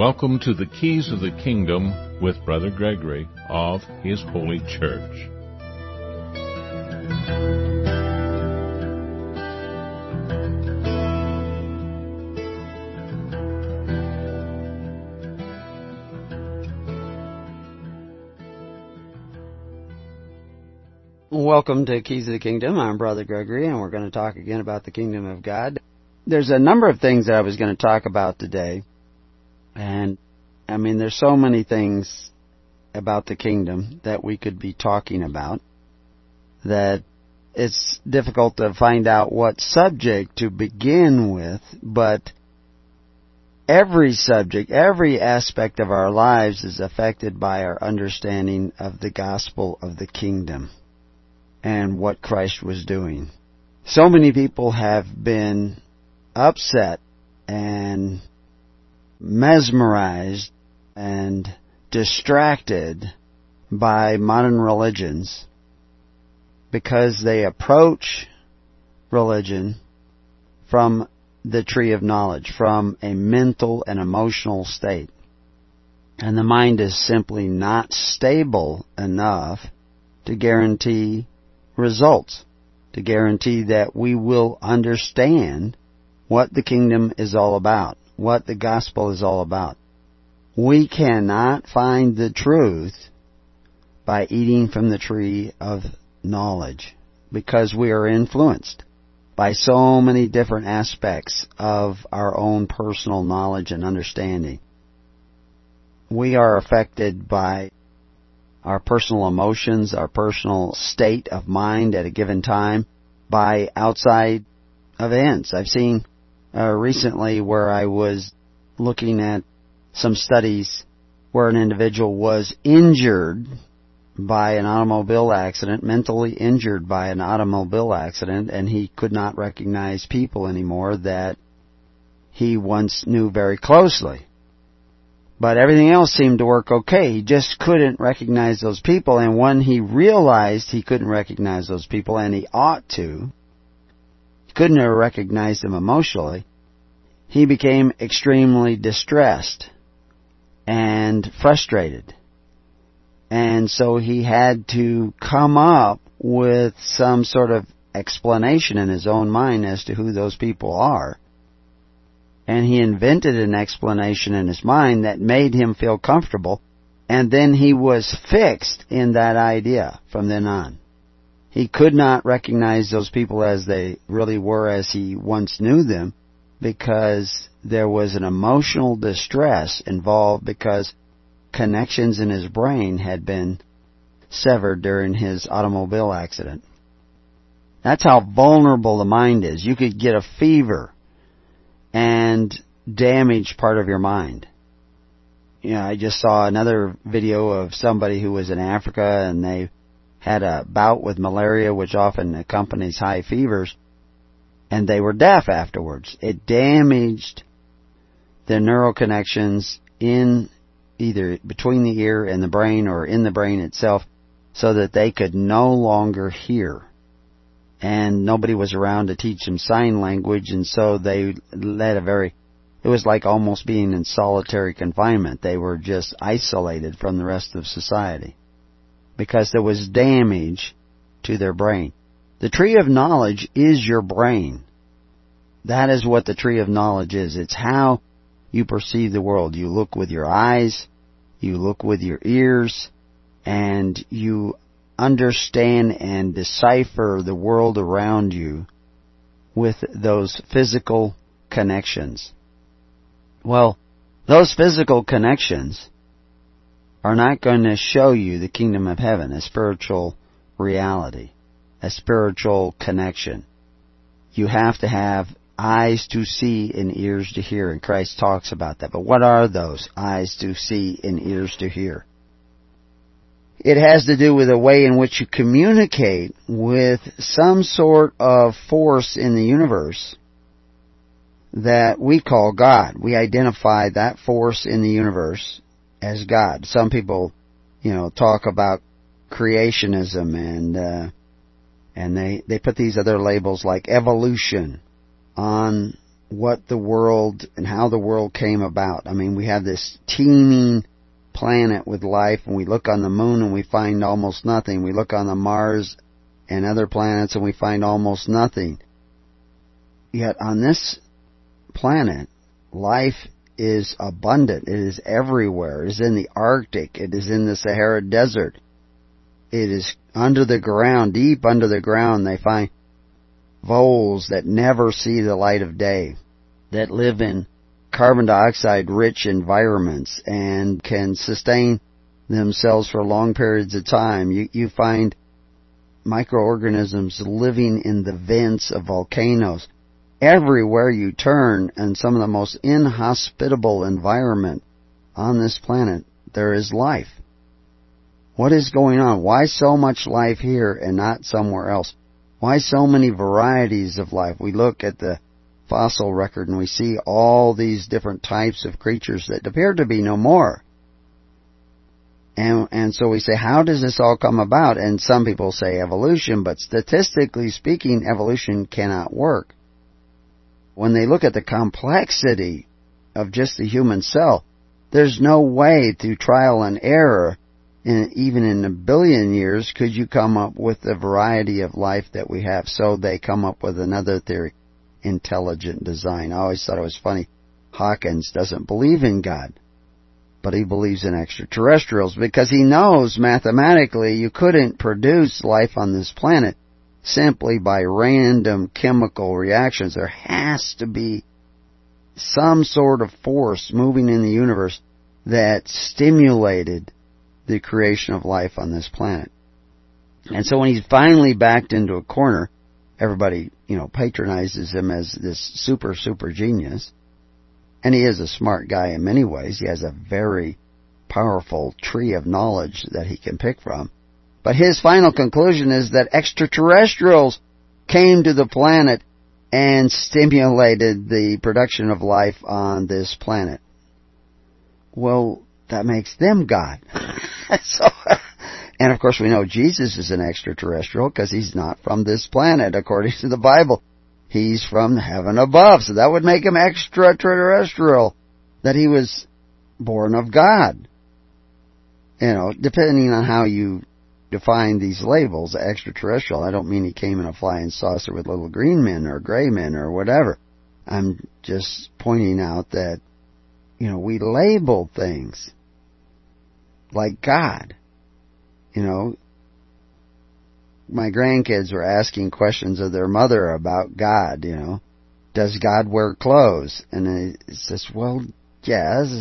Welcome to the Keys of the Kingdom with Brother Gregory of His Holy Church. Welcome to Keys of the Kingdom. I'm Brother Gregory, and we're going to talk again about the Kingdom of God. There's a number of things that I was going to talk about today, and there's so many things about the kingdom that we could be talking about that it's difficult to find out what subject to begin with, but every subject, every aspect of our lives is affected by our understanding of the gospel of the kingdom and what Christ was doing. So many people have been upset and mesmerized and distracted by modern religions because they approach religion from the tree of knowledge, from a mental and emotional state. And the mind is simply not stable enough to guarantee results, to guarantee that we will understand what the kingdom is all about, what the gospel is all about. We cannot find the truth by eating from the tree of knowledge because we are influenced by so many different aspects of our own personal knowledge and understanding. We are affected by our personal emotions, our personal state of mind at a given time, by outside events. I've seen recently where I was looking at some studies where an individual was injured by an automobile accident, mentally injured by an automobile accident, and he could not recognize people anymore that he once knew very closely. But everything else seemed to work okay. He just couldn't recognize those people, and when he realized he couldn't recognize those people, and he ought to, he couldn't have recognized them emotionally, he became extremely distressed and frustrated. And so he had to come up with some sort of explanation in his own mind as to who those people are. And he invented an explanation in his mind that made him feel comfortable, and then he was fixed in that idea from then on. He could not recognize those people as they really were as he once knew them because there was an emotional distress involved because connections in his brain had been severed during his automobile accident. That's how vulnerable the mind is. You could get a fever and damage part of your mind. I just saw another video of somebody who was in Africa and they had a bout with malaria, which often accompanies high fevers, and they were deaf afterwards. It damaged the neural connections in either between the ear and the brain or in the brain itself so that they could no longer hear. And nobody was around to teach them sign language, and so they led it was like almost being in solitary confinement. They were just isolated from the rest of society because there was damage to their brain. The tree of knowledge is your brain. That is what the tree of knowledge is. It's how you perceive the world. You look with your eyes, you look with your ears, and you understand and decipher the world around you with those physical connections. Well, those physical connections are not going to show you the kingdom of heaven, a spiritual reality, a spiritual connection. You have to have eyes to see and ears to hear, and Christ talks about that. But what are those eyes to see and ears to hear? It has to do with the way in which you communicate with some sort of force in the universe that we call God. We identify that force in the universe as God. Some people, talk about creationism and they put these other labels like evolution on what the world and how the world came about. I mean, we have this teeming planet with life, and we look on the moon and we find almost nothing. We look on the Mars and other planets and we find almost nothing. Yet on this planet, life is abundant. It is everywhere. It is in the Arctic. It is in the Sahara Desert. It is under the ground, deep under the ground. They find voles that never see the light of day, that live in carbon dioxide rich environments and can sustain themselves for long periods of time. You find microorganisms living in the vents of volcanoes. Everywhere you turn, in some of the most inhospitable environment on this planet, there is life. What is going on? Why so much life here and not somewhere else? Why so many varieties of life? We look at the fossil record and we see all these different types of creatures that appear to be no more. And so we say, how does this all come about? And some people say evolution, but statistically speaking, evolution cannot work. When they look at the complexity of just the human cell, there's no way through trial and error, even in a billion years, could you come up with the variety of life that we have. So they come up with another theory, intelligent design. I always thought it was funny. Hawkins doesn't believe in God, but he believes in extraterrestrials because he knows mathematically you couldn't produce life on this planet simply by random chemical reactions. There has to be some sort of force moving in the universe that stimulated the creation of life on this planet. And so when he's finally backed into a corner, everybody, patronizes him as this super genius. And he is a smart guy in many ways. He has a very powerful tree of knowledge that he can pick from. But his final conclusion is that extraterrestrials came to the planet and stimulated the production of life on this planet. Well, that makes them God. And of course we know Jesus is an extraterrestrial because he's not from this planet according to the Bible. He's from heaven above. So that would make him extraterrestrial, that he was born of God. Depending on how you define these labels, extraterrestrial. I don't mean he came in a flying saucer with little green men or gray men or whatever. I'm just pointing out that, we label things like God. My grandkids were asking questions of their mother about God, Does God wear clothes? And it says, well, yes.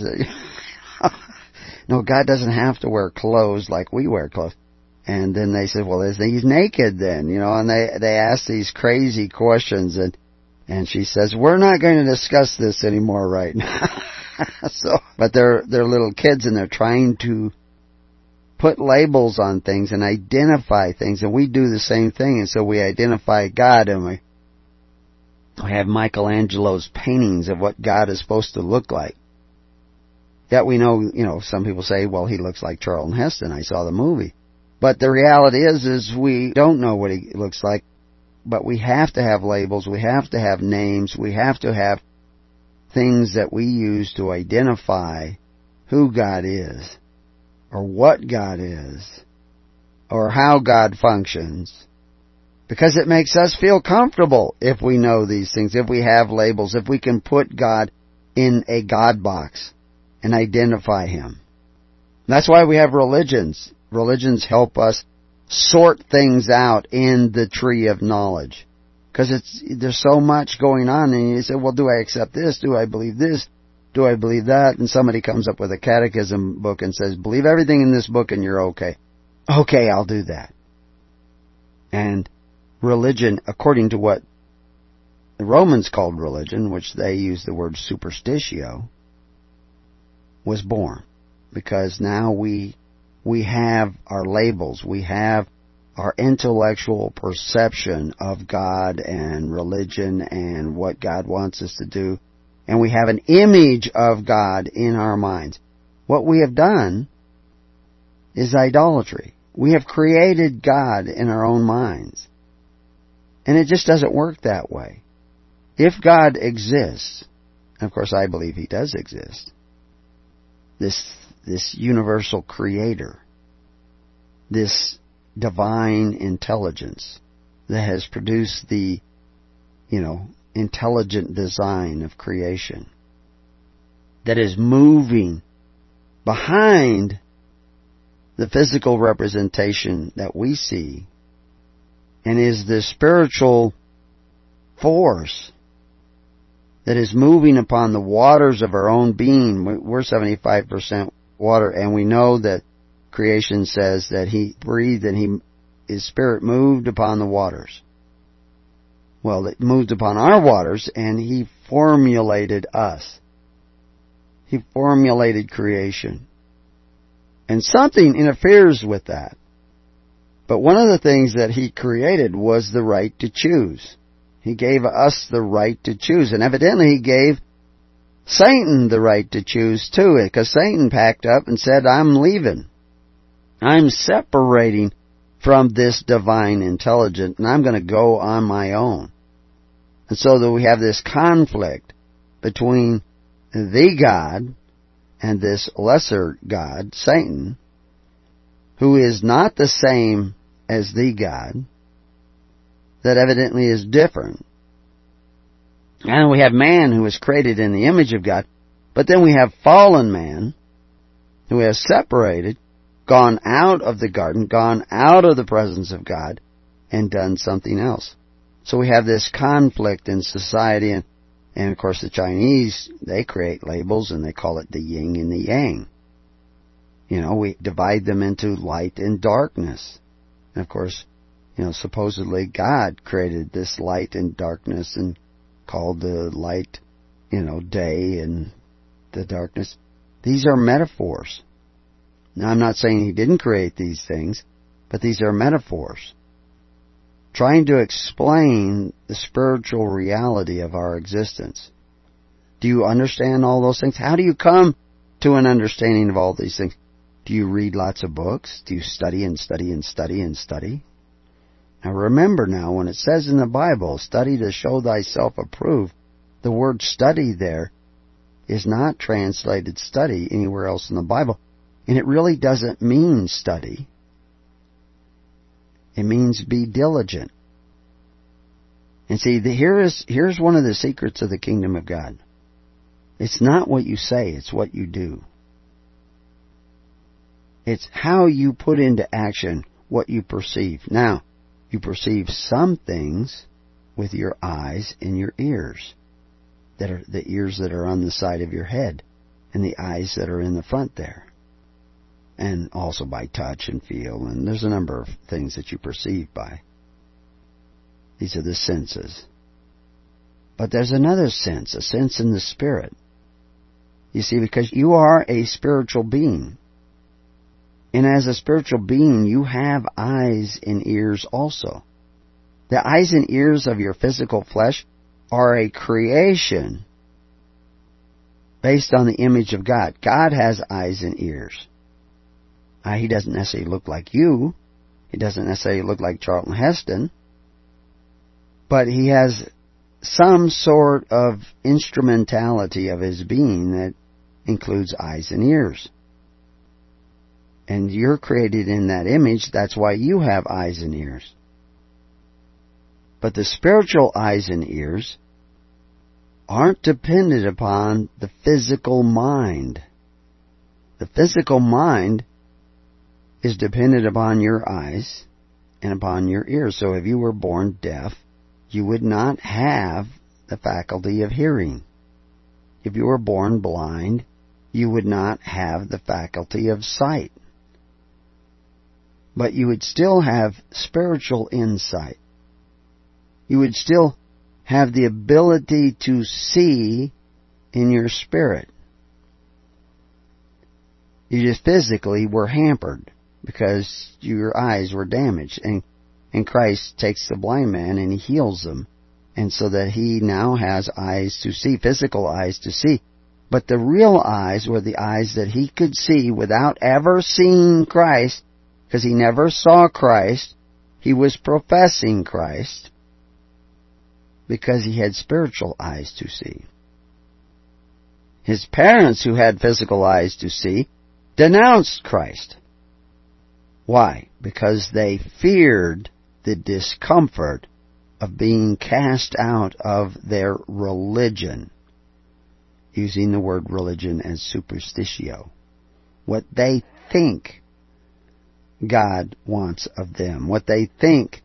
No, God doesn't have to wear clothes like we wear clothes. And then they said, well, he's naked then, and they ask these crazy questions, and she says, we're not going to discuss this anymore right now. But they're little kids and they're trying to put labels on things and identify things, and we do the same thing, and so we identify God, and we have Michelangelo's paintings of what God is supposed to look like. Yet we know, some people say, well, he looks like Charlton Heston. I saw the movie. But the reality is we don't know what he looks like, but we have to have labels, we have to have names, we have to have things that we use to identify who God is, or what God is, or how God functions, because it makes us feel comfortable if we know these things, if we have labels, if we can put God in a God box and identify Him. That's why we have religions. Religions help us sort things out in the tree of knowledge. Because there's so much going on, and you say, well, do I accept this? Do I believe this? Do I believe that? And somebody comes up with a catechism book and says, believe everything in this book and you're okay. Okay, I'll do that. And religion, according to what the Romans called religion, which they used the word superstitio, was born. Because now we have our labels, we have our intellectual perception of God and religion and what God wants us to do, and we have an image of God in our minds. What we have done is idolatry. We have created God in our own minds. And it just doesn't work that way. if God exists, and of course I believe He does exist, this universal creator, this divine intelligence that has produced the, intelligent design of creation, that is moving behind the physical representation that we see, and is the spiritual force that is moving upon the waters of our own being. We're 75% water, and we know that creation says that He breathed and His Spirit moved upon the waters. Well, it moved upon our waters, and He formulated us. He formulated creation. And something interferes with that. But one of the things that He created was the right to choose. He gave us the right to choose. And evidently He gave Satan the right to choose too, because Satan packed up and said, I'm leaving. I'm separating from this divine intelligence, and I'm going to go on my own. And so that we have this conflict between the God and this lesser God, Satan, who is not the same as the God, that evidently is different. And we have man who is created in the image of God, but then we have fallen man who has separated, gone out of the garden, gone out of the presence of God, and done something else. So we have this conflict in society, and of course the Chinese, they create labels and they call it the yin and the yang. We divide them into light and darkness. And of course, supposedly God created this light and darkness and called the light, day, and the darkness. These are metaphors. Now, I'm not saying He didn't create these things, but these are metaphors, trying to explain the spiritual reality of our existence. Do you understand all those things? How do you come to an understanding of all these things? Do you read lots of books? Do you study and study and study and study? Now remember now, when it says in the Bible, study to show thyself approved, the word study there is not translated study anywhere else in the Bible. And it really doesn't mean study. It means be diligent. And see, here's one of the secrets of the kingdom of God. It's not what you say, it's what you do. It's how you put into action what you perceive. Now, you perceive some things with your eyes and your ears, that are the ears that are on the side of your head, and the eyes that are in the front there. And also by touch and feel, and there's a number of things that you perceive by. These are the senses. But there's another sense, a sense in the spirit. You see, because you are a spiritual being. And as a spiritual being, you have eyes and ears also. The eyes and ears of your physical flesh are a creation based on the image of God. God has eyes and ears. He doesn't necessarily look like you. He doesn't necessarily look like Charlton Heston. But He has some sort of instrumentality of His being that includes eyes and ears. And you're created in that image. That's why you have eyes and ears. But the spiritual eyes and ears aren't dependent upon the physical mind. The physical mind is dependent upon your eyes and upon your ears. So if you were born deaf, you would not have the faculty of hearing. If you were born blind, you would not have the faculty of sight. But you would still have spiritual insight. You would still have the ability to see in your spirit. You just physically were hampered because your eyes were damaged. And Christ takes the blind man and He heals them. And so that he now has eyes to see, physical eyes to see. But the real eyes were the eyes that he could see without ever seeing Christ, because he never saw Christ. He was professing Christ. because he had spiritual eyes to see. His parents, who had physical eyes to see, denounced Christ. Why? Because they feared the discomfort of being cast out of their religion, using the word religion as superstitio. What they think God wants of them, what they think,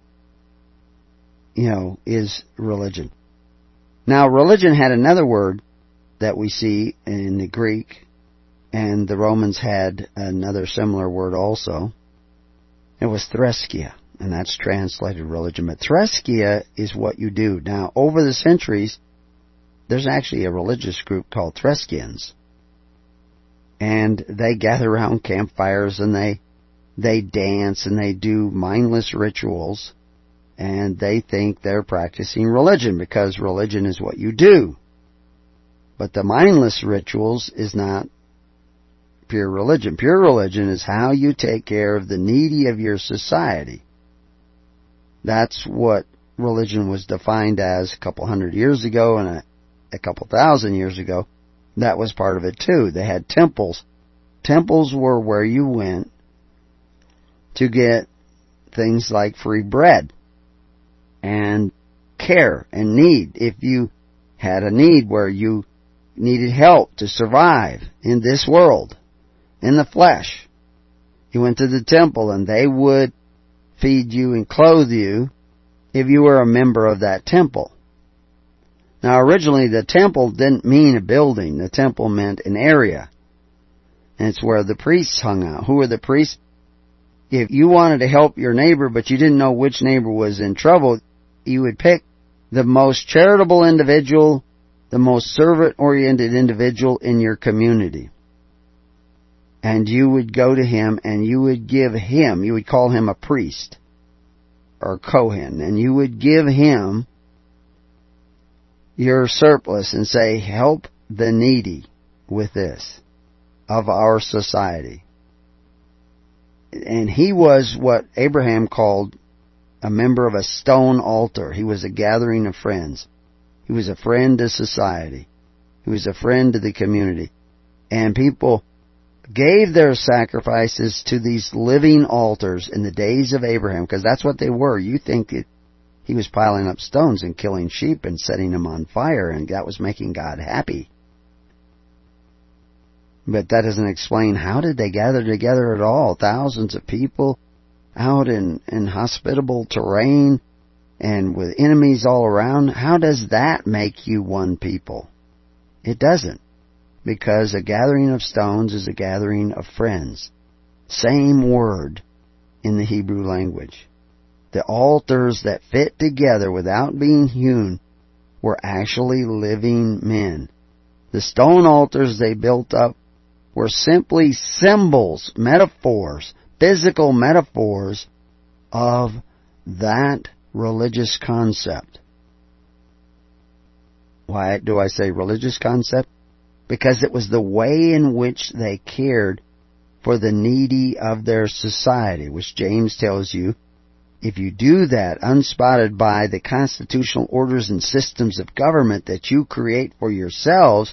is religion. Now, religion had another word that we see in the Greek, and the Romans had another similar word also. It was threskia, and that's translated religion. But threskia is what you do. Now, over the centuries, there's actually a religious group called Threskians. And they gather around campfires and they dance and they do mindless rituals. And they think they're practicing religion because religion is what you do. But the mindless rituals is not pure religion. Pure religion is how you take care of the needy of your society. That's what religion was defined as a couple hundred years ago, and a couple thousand years ago. That was part of it too. They had temples. Temples were where you went to get things like free bread and care and need. If you had a need where you needed help to survive in this world, in the flesh, you went to the temple and they would feed you and clothe you if you were a member of that temple. Now, originally, the temple didn't mean a building. The temple meant an area. And it's where the priests hung out. Who were the priests? If you wanted to help your neighbor, but you didn't know which neighbor was in trouble, you would pick the most charitable individual, the most servant-oriented individual in your community. And you would go to him and you would give him, you would call him a priest or Kohen, and you would give him your surplus and say, help the needy with this of our society. And he was what Abraham called a member of a stone altar. He was a gathering of friends. He was a friend to society. He was a friend to the community. And people gave their sacrifices to these living altars in the days of Abraham, because that's what they were. You think that he was piling up stones and killing sheep and setting them on fire, and that was making God happy. But that doesn't explain how did they gather together at all. Thousands of people out in hospitable terrain and with enemies all around. How does that make you one people? It doesn't. Because a gathering of stones is a gathering of friends. Same word in the Hebrew language. The altars that fit together without being hewn were actually living men. The stone altars they built up were simply symbols, metaphors, physical metaphors of that religious concept. Why do I say religious concept? Because it was the way in which they cared for the needy of their society, which James tells you, if you do that unspotted by the constitutional orders and systems of government that you create for yourselves,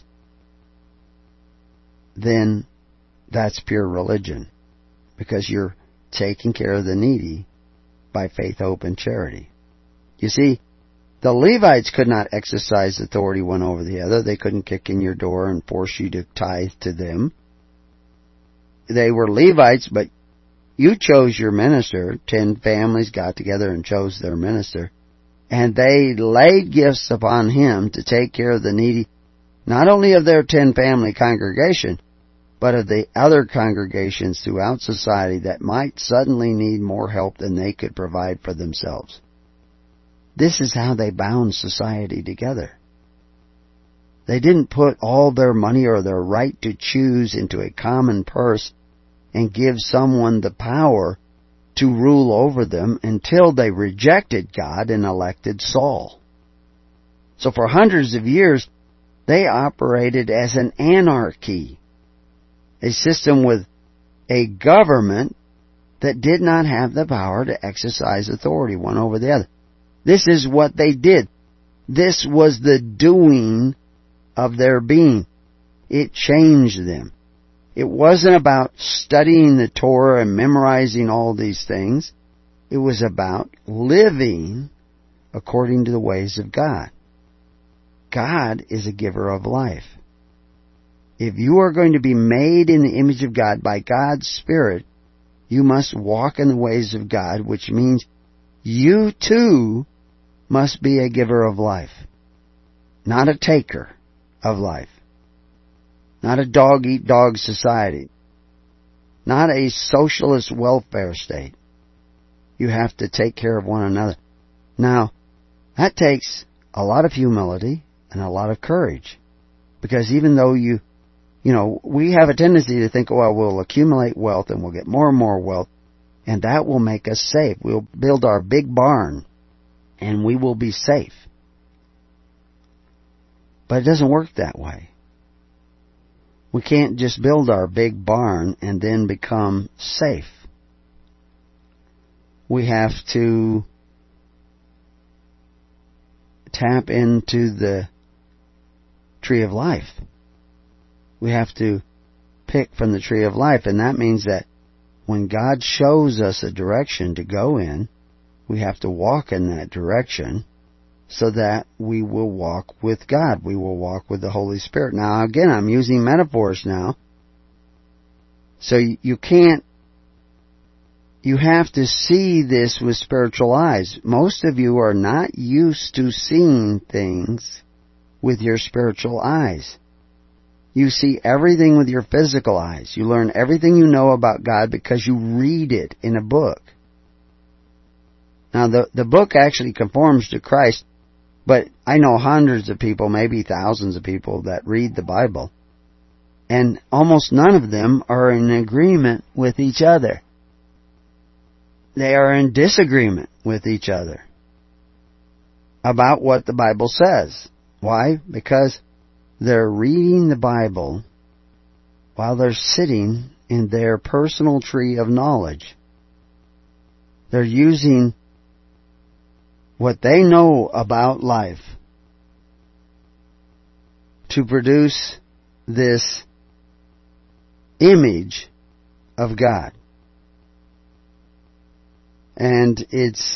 then that's pure religion, because you're taking care of the needy by faith, hope, and charity. You see, the Levites could not exercise authority one over the other. They couldn't kick in your door and force you to tithe to them. They were Levites, but you chose your minister. 10 families got together and chose their minister. And they laid gifts upon him to take care of the needy, not only of their 10-family congregation, but of the other congregations throughout society that might suddenly need more help than they could provide for themselves. This is how they bound society together. They didn't put all their money or their right to choose into a common purse and give someone the power to rule over them until they rejected God and elected Saul. So for hundreds of years, they operated as an anarchy, a system with a government that did not have the power to exercise authority one over the other. This is what they did. This was the doing of their being. It changed them. It wasn't about studying the Torah and memorizing all these things. It was about living according to the ways of God. God is a giver of life. If you are going to be made in the image of God by God's Spirit, you must walk in the ways of God, which means you too must be a giver of life, not a taker of life, not a dog-eat-dog society, not a socialist welfare state. You have to take care of one another. Now, that takes a lot of humility and a lot of courage, because even though we have a tendency to think, well, we'll accumulate wealth and we'll get more and more wealth, and that will make us safe. We'll build our big barn and we will be safe. But it doesn't work that way. We can't just build our big barn and then become safe. We have to tap into the tree of life. We have to pick from the tree of life, and that means that when God shows us a direction to go in, we have to walk in that direction so that we will walk with God. We will walk with the Holy Spirit. Now, again, I'm using metaphors now. So you have to see this with spiritual eyes. Most of you are not used to seeing things with your spiritual eyes. You see everything with your physical eyes. You learn everything you know about God because you read it in a book. Now, the book actually conforms to Christ, but I know hundreds of people, maybe thousands of people that read the Bible, and almost none of them are in agreement with each other. They are in disagreement with each other about what the Bible says. Why? Because they're reading the Bible while they're sitting in their personal tree of knowledge. They're using what they know about life to produce this image of God. And it's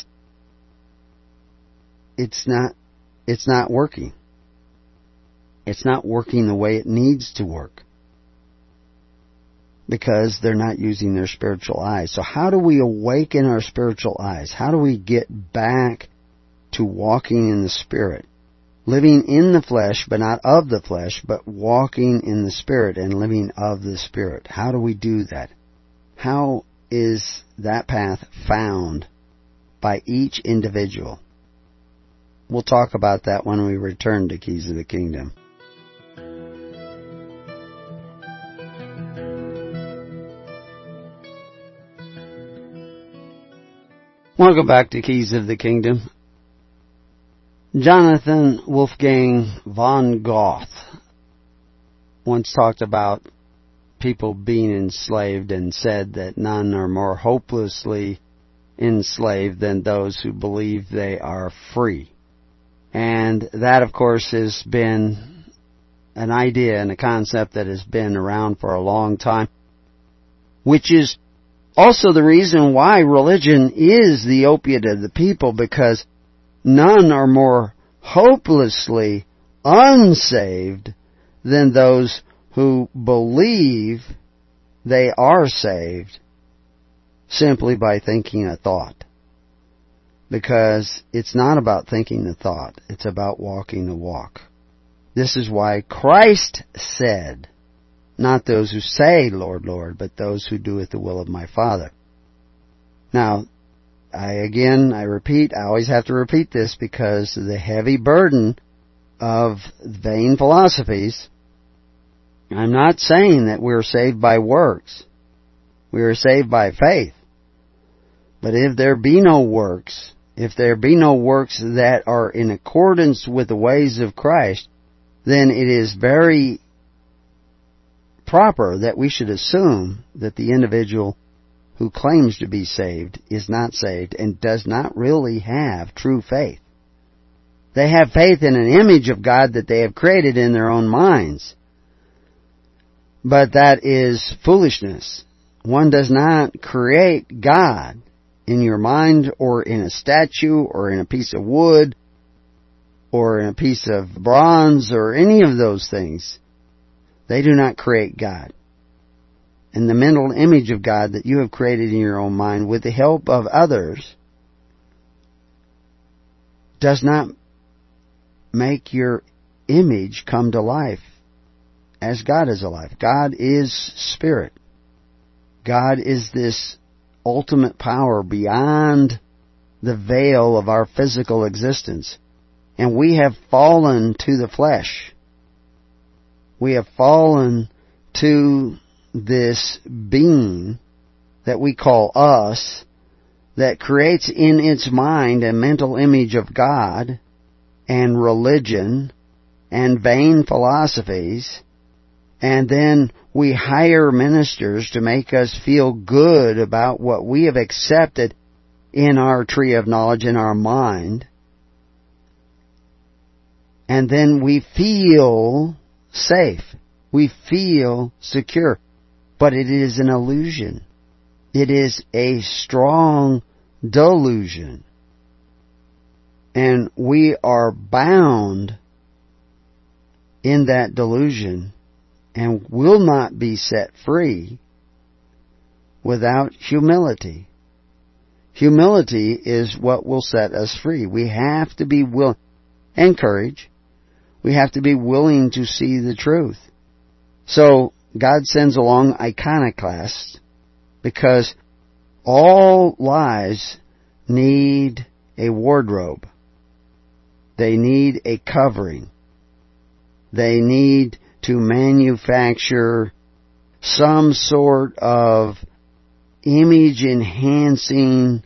not working. It's not working the way it needs to work, because they're not using their spiritual eyes. So how do we awaken our spiritual eyes? How do we get back to walking in the Spirit? Living in the flesh, but not of the flesh, but walking in the Spirit and living of the Spirit. How do we do that? How is that path found by each individual? We'll talk about that when we return to Keys of the Kingdom. Welcome back to Keys of the Kingdom. Jonathan Wolfgang von Goethe once talked about people being enslaved and said that none are more hopelessly enslaved than those who believe they are free. And that, of course, has been an idea and a concept that has been around for a long time, which is also the reason why religion is the opiate of the people, because none are more hopelessly unsaved than those who believe they are saved simply by thinking a thought. Because it's not about thinking the thought, it's about walking the walk. This is why Christ said, not those who say, Lord, Lord, but those who doeth the will of my Father. Now, I repeat, I always have to repeat this because the heavy burden of vain philosophies, I'm not saying that we're saved by works. We are saved by faith. But if there be no works, that are in accordance with the ways of Christ, then it is very proper that we should assume that the individual who claims to be saved is not saved and does not really have true faith. They have faith in an image of God that they have created in their own minds. But that is foolishness. One does not create God in your mind or in a statue or in a piece of wood or in a piece of bronze or any of those things. They do not create God. And the mental image of God that you have created in your own mind with the help of others does not make your image come to life as God is alive. God is spirit. God is this ultimate power beyond the veil of our physical existence. And we have fallen to the flesh. We have fallen to this being that we call us, that creates in its mind a mental image of God and religion and vain philosophies, and then we hire ministers to make us feel good about what we have accepted in our tree of knowledge in our mind. And then we feel safe. We feel secure. But it is an illusion. It is a strong delusion. And we are bound in that delusion and will not be set free without humility. Humility is what will set us free. We have to be willing, and courage. We have to be willing to see the truth. So God sends along iconoclasts because all lies need a wardrobe. They need a covering. They need to manufacture some sort of image-enhancing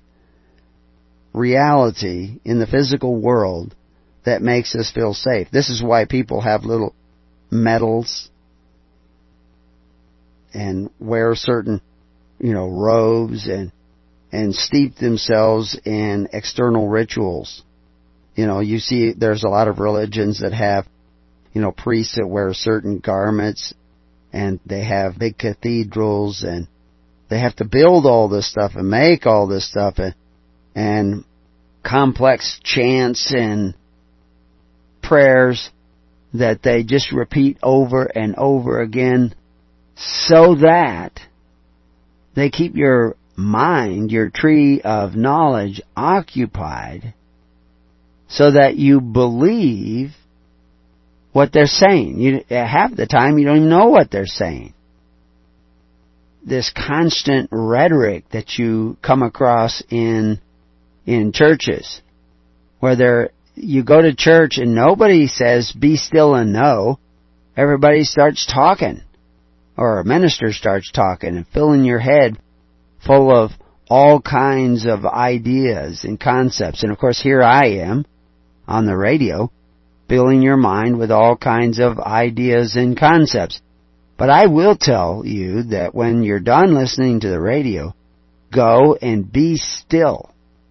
reality in the physical world that makes us feel safe. This is why people have little medals and wear certain, robes and steep themselves in external rituals. You see there's a lot of religions that have, priests that wear certain garments, and they have big cathedrals, and they have to build all this stuff and make all this stuff and complex chants and prayers that they just repeat over and over again so that they keep your mind, your tree of knowledge, occupied so that you believe what they're saying. Half the time you don't even know what they're saying. This constant rhetoric that you come across in churches, where you go to church and nobody says, be still and know. Everybody starts talking. Or a minister starts talking and filling your head full of all kinds of ideas and concepts. And of course here I am on the radio filling your mind with all kinds of ideas and concepts. But I will tell you that when you're done listening to the radio, go and be still.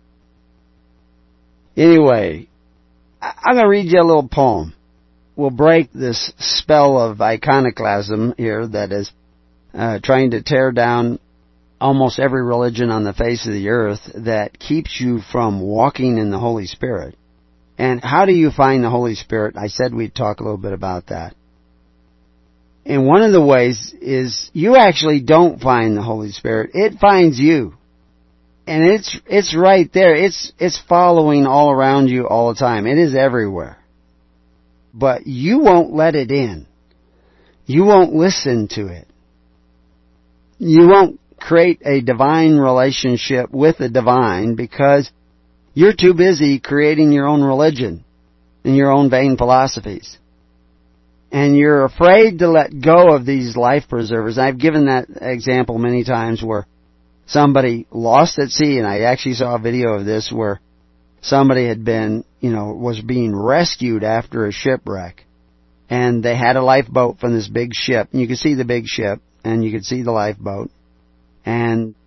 Anyway, I'm going to read you a little poem. We'll break this spell of iconoclasm here that is trying to tear down almost every religion on the face of the earth that keeps you from walking in the Holy Spirit. And how do you find the Holy Spirit? I said we'd talk a little bit about that. And one of the ways is you actually don't find the Holy Spirit. It finds you. And it's right there. It's following all around you all the time. It is everywhere. But you won't let it in. You won't listen to it. You won't create a divine relationship with the divine because you're too busy creating your own religion and your own vain philosophies. And you're afraid to let go of these life preservers. I've given that example many times where somebody lost at sea, and I actually saw a video of this where somebody had been, was being rescued after a shipwreck. And they had a lifeboat from this big ship. And you could see the big ship, and you could see the lifeboat. And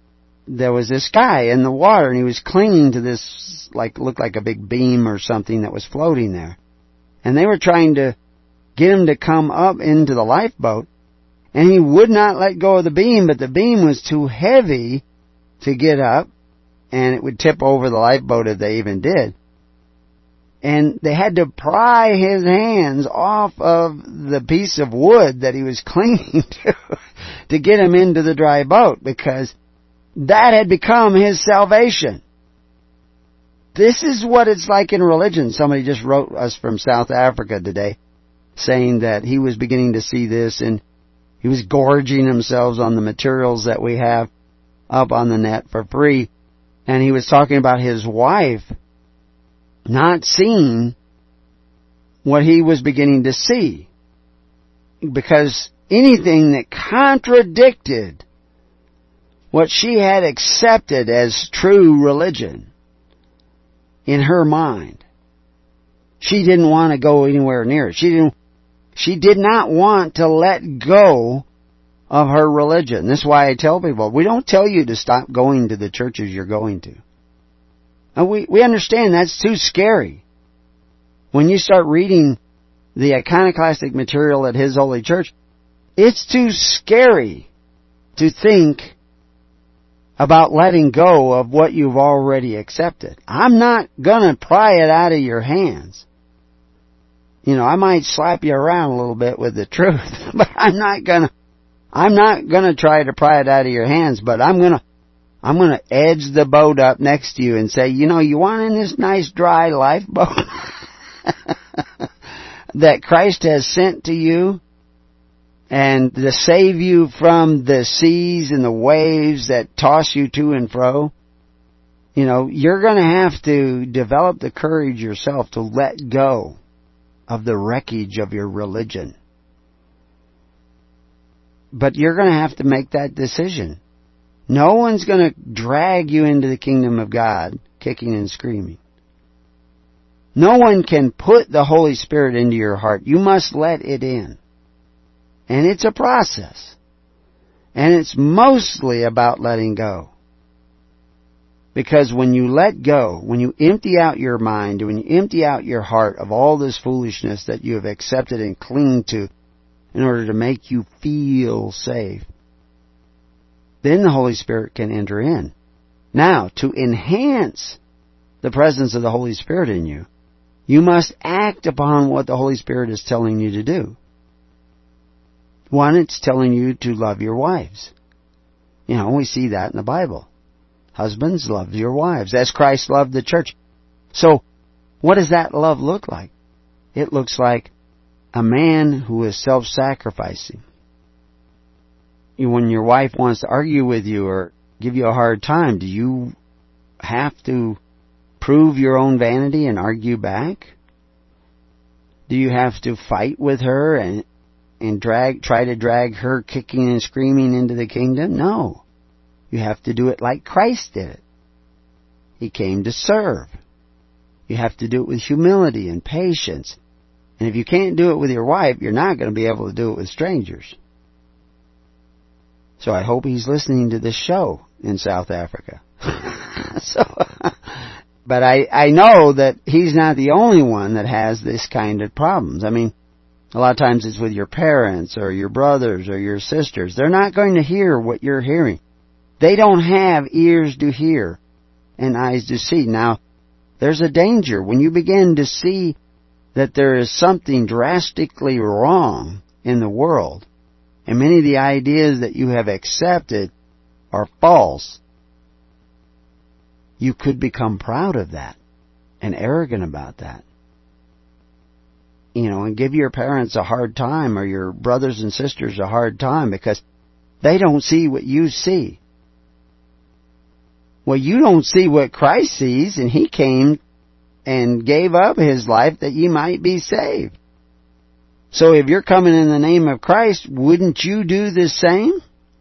there was this guy in the water, and he was clinging to this, looked like a big beam or something that was floating there. And they were trying to get him to come up into the lifeboat, and he would not let go of the beam, but the beam was too heavy to get up, and it would tip over the lifeboat if they even did. And they had to pry his hands off of the piece of wood that he was clinging to get him into the dry boat, because that had become his salvation. This is what it's like in religion. Somebody just wrote us from South Africa today saying that he was beginning to see this, and he was gorging himself on the materials that we have up on the net for free. And he was talking about his wife not seeing what he was beginning to see, because anything that contradicted what she had accepted as true religion in her mind, she didn't want to go anywhere near it. She did not want to let go of her religion. This is why I tell people, we don't tell you to stop going to the churches you're going to. And we understand that's too scary. When you start reading the iconoclastic material at His Holy Church, it's too scary to think about letting go of what you've already accepted. I'm not gonna pry it out of your hands. You know, I might slap you around a little bit with the truth, but I'm not gonna try to pry it out of your hands, but I'm gonna edge the boat up next to you and say, you know, you want in this nice dry lifeboat that Christ has sent to you, and to save you from the seas and the waves that toss you to and fro. You know, you're going to have to develop the courage yourself to let go of the wreckage of your religion. But you're going to have to make that decision. No one's going to drag you into the kingdom of God, kicking and screaming. No one can put the Holy Spirit into your heart. You must let it in. And it's a process. And it's mostly about letting go. Because when you let go, when you empty out your mind, when you empty out your heart of all this foolishness that you have accepted and cling to in order to make you feel safe, then the Holy Spirit can enter in. Now, to enhance the presence of the Holy Spirit in you, you must act upon what the Holy Spirit is telling you to do. One, it's telling you to love your wives. You know, we see that in the Bible. Husbands, love your wives, as Christ loved the church. So, what does that love look like? It looks like a man who is self-sacrificing. When your wife wants to argue with you or give you a hard time, do you have to prove your own vanity and argue back? Do you have to fight with her and try to drag her kicking and screaming into the kingdom? No. You have to do it like Christ did it. He came to serve. You have to do it with humility and patience. And if you can't do it with your wife, you're not going to be able to do it with strangers. So I hope he's listening to this show in South Africa. But I know that he's not the only one that has this kind of problems. I mean, a lot of times it's with your parents or your brothers or your sisters. They're not going to hear what you're hearing. They don't have ears to hear and eyes to see. Now, there's a danger when you begin to see that there is something drastically wrong in the world, and many of the ideas that you have accepted are false. You could become proud of that and arrogant about that. You know, and give your parents a hard time or your brothers and sisters a hard time because they don't see what you see. Well, you don't see what Christ sees, and He came and gave up His life that ye might be saved. So if you're coming in the name of Christ, wouldn't you do the same?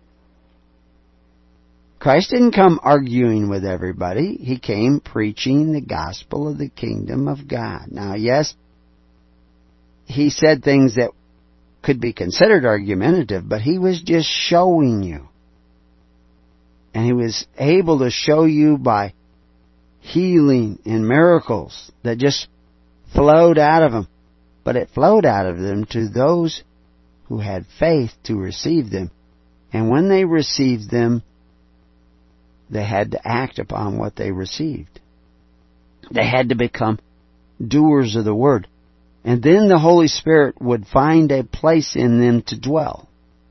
Christ didn't come arguing with everybody. He came preaching the gospel of the kingdom of God. Now, yes, He said things that could be considered argumentative, but He was just showing you. And He was able to show you by healing and miracles that just flowed out of Him. But it flowed out of them to those who had faith to receive them. And when they received them, they had to act upon what they received. They had to become doers of the Word. And then the Holy Spirit would find a place in them to dwell.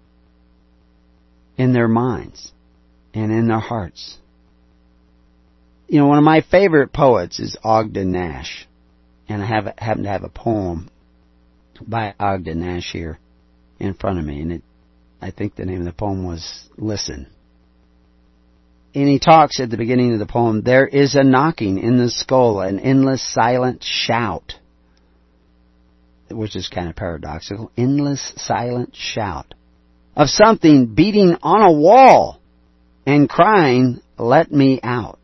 In their minds and in their hearts. You know, one of my favorite poets is Ogden Nash. And I happen to have a poem by Ogden Nash here in front of me. And I think the name of the poem was Listen. And he talks at the beginning of the poem, there is a knocking in the skull, an endless silent shout. Which is kind of paradoxical. Endless silent shout. Of something beating on a wall and crying, let me out.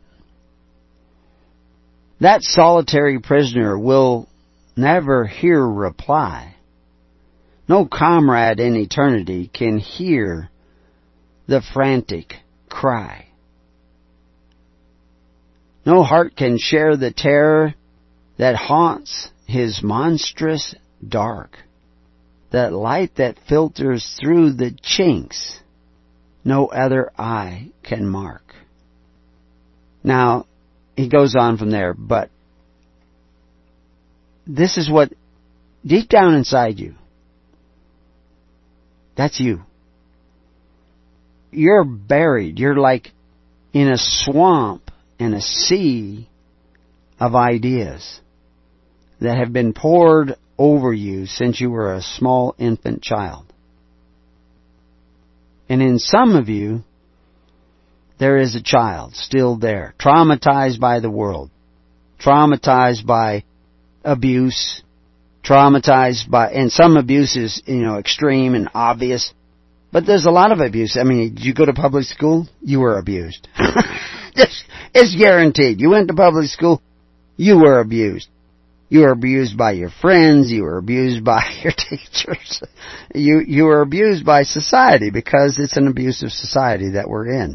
That solitary prisoner will never hear reply. No comrade in eternity can hear the frantic cry. No heart can share the terror that haunts his monstrous dark. That light that filters through the chinks no other eye can mark. Now, he goes on from there, but this is what, deep down inside you, that's you. You're buried. You're like in a swamp and a sea of ideas that have been poured over you since you were a small infant child. And in some of you, there is a child still there, traumatized by the world, traumatized by abuse, traumatized by, and some abuse is, extreme and obvious, but there's a lot of abuse. I mean, did you go to public school? You were abused. It's guaranteed. You went to public school, you were abused. You were abused by your friends. You were abused by your teachers. You were abused by society because it's an abusive society that we're in.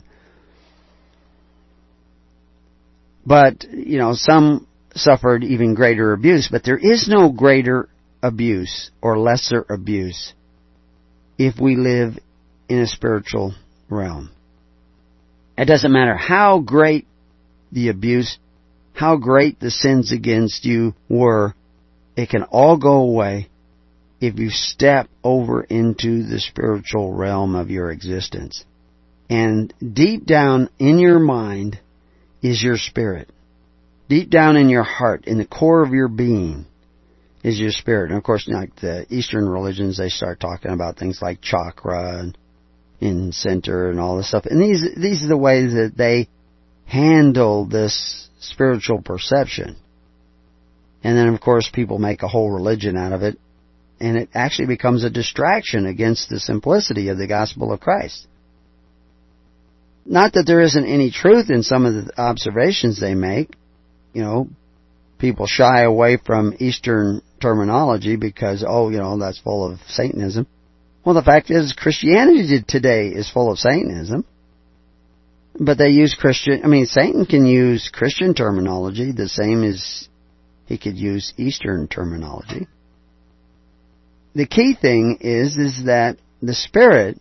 But, some suffered even greater abuse. But there is no greater abuse or lesser abuse if we live in a spiritual realm. It doesn't matter how great the abuse, how great the sins against you were, it can all go away if you step over into the spiritual realm of your existence. And deep down in your mind is your spirit. Deep down in your heart, in the core of your being, is your spirit. And of course, like the Eastern religions, they start talking about things like chakra and in center and all this stuff. And these are the ways that they handle this spiritual perception. And then, of course, people make a whole religion out of it, and it actually becomes a distraction against the simplicity of the gospel of Christ. Not that there isn't any truth in some of the observations they make. People shy away from Eastern terminology because, that's full of Satanism. Well, the fact is, Christianity today is full of Satanism. But they use Satan can use Christian terminology the same as he could use Eastern terminology. The key thing is that the Spirit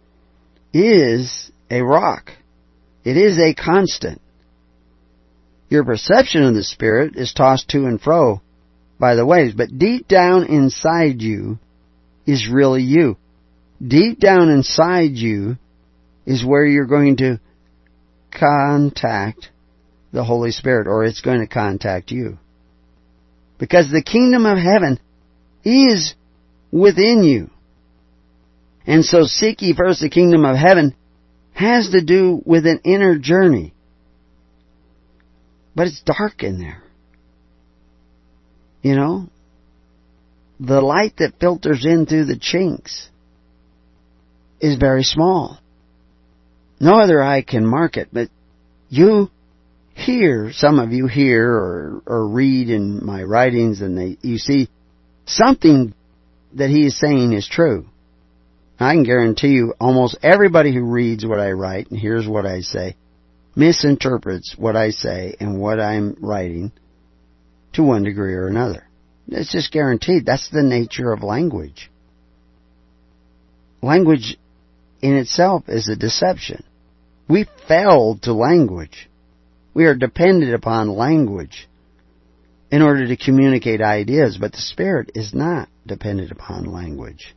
is a rock. It is a constant. Your perception of the Spirit is tossed to and fro by the waves, but deep down inside you is really you. Deep down inside you is where you're going to contact the Holy Spirit, or it's going to contact you. Because the kingdom of heaven is within you. And so seek ye first the kingdom of heaven has to do with an inner journey. But it's dark in there. The light that filters in through the chinks is very small. No other eye can mark it, but some of you hear or read in my writings, and you see something that he is saying is true. I can guarantee you almost everybody who reads what I write and hears what I say misinterprets what I say and what I'm writing to one degree or another. It's just guaranteed. That's the nature of language. Language in itself is a deception. We fell to language. We are dependent upon language in order to communicate ideas, but the Spirit is not dependent upon language.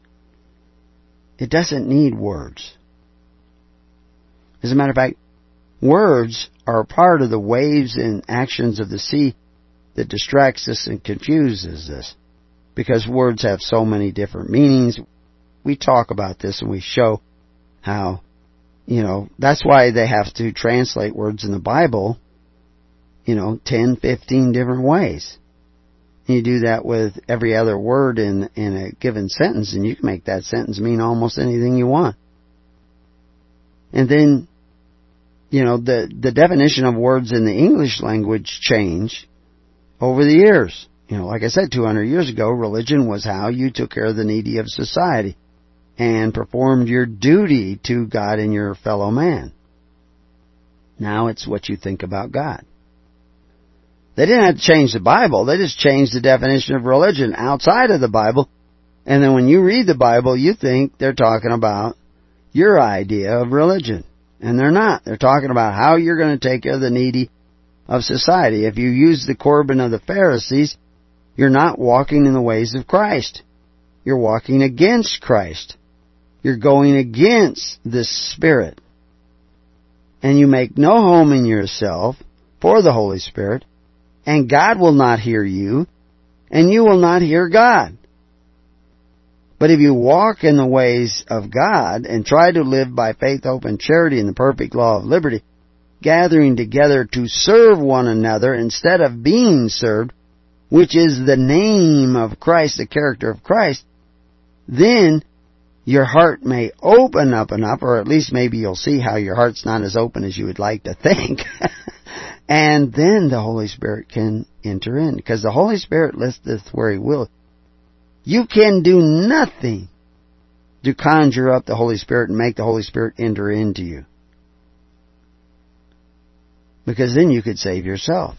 It doesn't need words. As a matter of fact, words are a part of the waves and actions of the sea that distracts us and confuses us, because words have so many different meanings. We talk about this and we show how, that's why they have to translate words in the Bible, 10, 15 different ways. And you do that with every other word in a given sentence, and you can make that sentence mean almost anything you want. And then, the definition of words in the English language changed over the years. Like I said, 200 years ago, religion was how you took care of the needy of society and performed your duty to God and your fellow man. Now it's what you think about God. They didn't have to change the Bible. They just changed the definition of religion outside of the Bible. And then when you read the Bible, you think they're talking about your idea of religion. And they're not. They're talking about how you're going to take care of the needy of society. If you use the Corban of the Pharisees, you're not walking in the ways of Christ. You're walking against Christ. You're going against the Spirit. And you make no home in yourself for the Holy Spirit. And God will not hear you, and you will not hear God. But if you walk in the ways of God and try to live by faith, hope, and charity in the perfect law of liberty, gathering together to serve one another instead of being served, which is the name of Christ, the character of Christ, then your heart may open up enough, or at least maybe you'll see how your heart's not as open as you would like to think. And then the Holy Spirit can enter in, because the Holy Spirit listeth where He will. You can do nothing to conjure up the Holy Spirit and make the Holy Spirit enter into you, because then you could save yourself.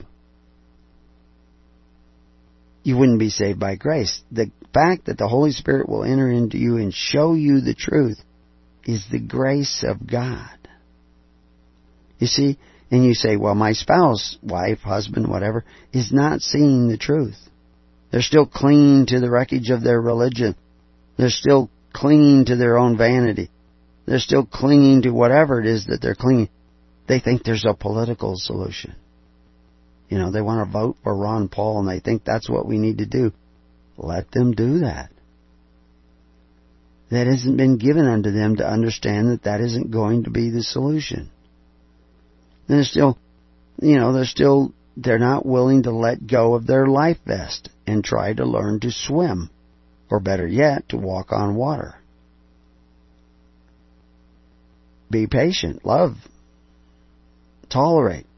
You wouldn't be saved by grace. The fact that the Holy Spirit will enter into you and show you the truth is the grace of God. You see? And you say, well, my spouse, wife, husband, whatever, is not seeing the truth. They're still clinging to the wreckage of their religion. They're still clinging to their own vanity. They're still clinging to whatever it is that they're clinging. They think there's a political solution. They want to vote for Ron Paul, and they think that's what we need to do. Let them do that. That hasn't been given unto them to understand that that isn't going to be the solution. They're still, they're not willing to let go of their life vest and try to learn to swim, or better yet, to walk on water. Be patient, love, tolerate.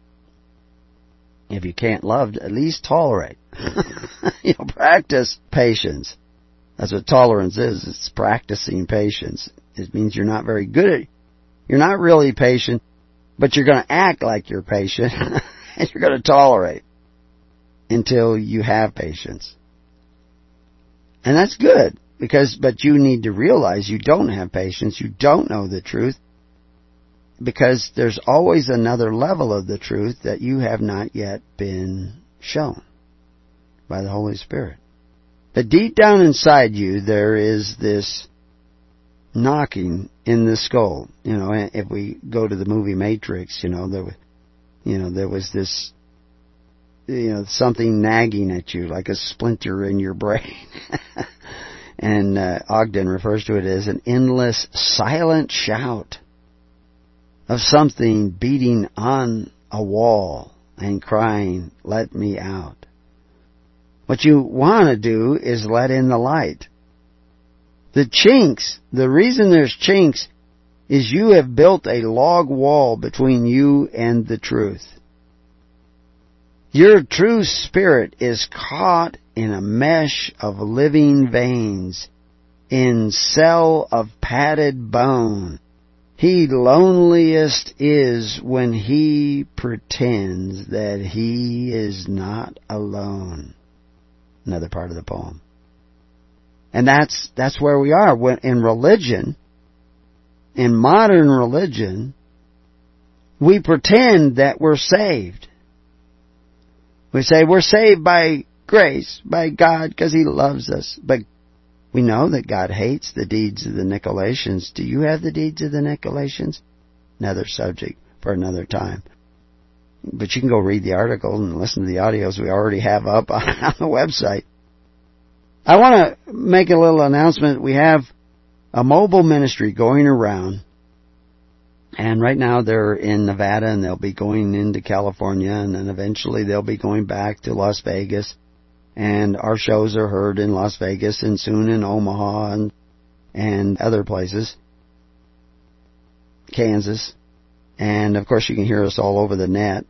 If you can't love, at least tolerate. Practice patience. That's what tolerance is. It's practicing patience. It means you're not very good at it. You're not really patient, but you're going to act like you're patient, and you're going to tolerate until you have patience. And that's good, but you need to realize you don't have patience, you don't know the truth, because there's always another level of the truth that you have not yet been shown by the Holy Spirit. But deep down inside you, there is this knocking in the skull. If we go to the movie Matrix, there was this, something nagging at you, like a splinter in your brain. And Ogden refers to it as an endless, silent shout of something beating on a wall and crying, "Let me out." What you want to do is let in the light. The chinks, the reason there's chinks is you have built a log wall between you and the truth. Your true spirit is caught in a mesh of living veins in cell of padded bone. He loneliest is when he pretends that he is not alone. Another part of the poem. And that's where we are. When in religion, in modern religion, we pretend that we're saved. We say we're saved by grace, by God, because He loves us. But we know that God hates the deeds of the Nicolaitans. Do you have the deeds of the Nicolaitans? Another subject for another time. But you can go read the article and listen to the audios we already have up on the website. I want to make a little announcement. We have a mobile ministry going around. And right now they're in Nevada and they'll be going into California. And then eventually they'll be going back to Las Vegas. And our shows are heard in Las Vegas and soon in Omaha and other places. Kansas. And of course you can hear us all over the net.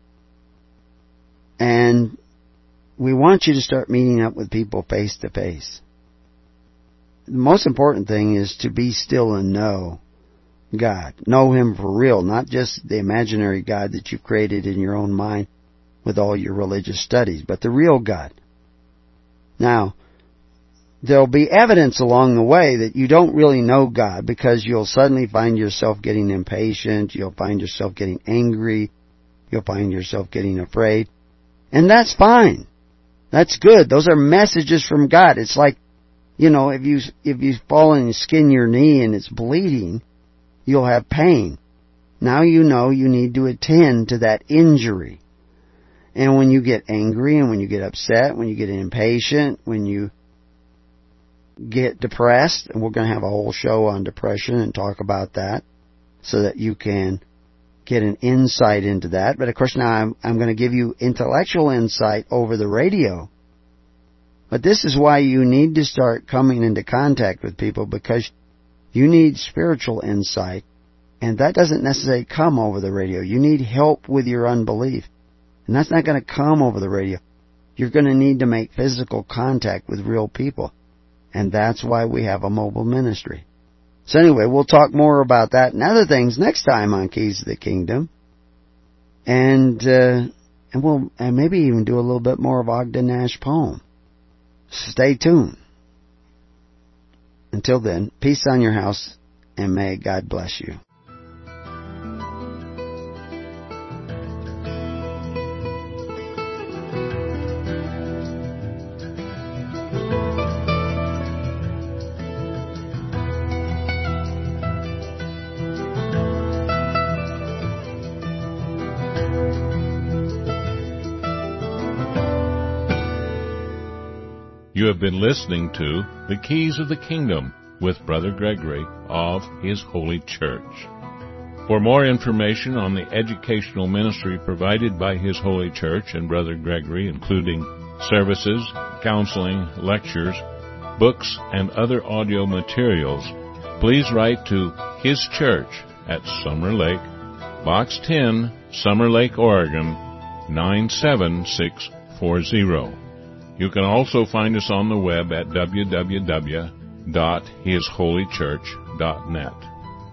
And we want you to start meeting up with people face to face. The most important thing is to be still and know God. Know Him for real, not just the imaginary God that you've created in your own mind with all your religious studies, but the real God. Now, there'll be evidence along the way that you don't really know God because you'll suddenly find yourself getting impatient, you'll find yourself getting angry, you'll find yourself getting afraid. And that's fine. That's good. Those are messages from God. It's like, if you fall and you skin your knee and it's bleeding, you'll have pain. Now you know you need to attend to that injury. And when you get angry and when you get upset, when you get impatient, when you get depressed, and we're going to have a whole show on depression and talk about that so that you can get an insight into that. But of course now I'm going to give you intellectual insight over the radio. But this is why you need to start coming into contact with people, because you need spiritual insight. And that doesn't necessarily come over the radio. You need help with your unbelief. And that's not going to come over the radio. You're going to need to make physical contact with real people. And that's why we have a mobile ministry. So anyway, we'll talk more about that and other things next time on Keys of the Kingdom. And we'll maybe even do a little bit more of Ogden Nash poem. Stay tuned. Until then, peace on your house, and may God bless you. You have been listening to The Keys of the Kingdom with Brother Gregory of His Holy Church. For more information on the educational ministry provided by His Holy Church and Brother Gregory, including services, counseling, lectures, books, and other audio materials, please write to His Church at Summer Lake, Box 10, Summer Lake, Oregon, 97640. You can also find us on the web at www.hisholychurch.net.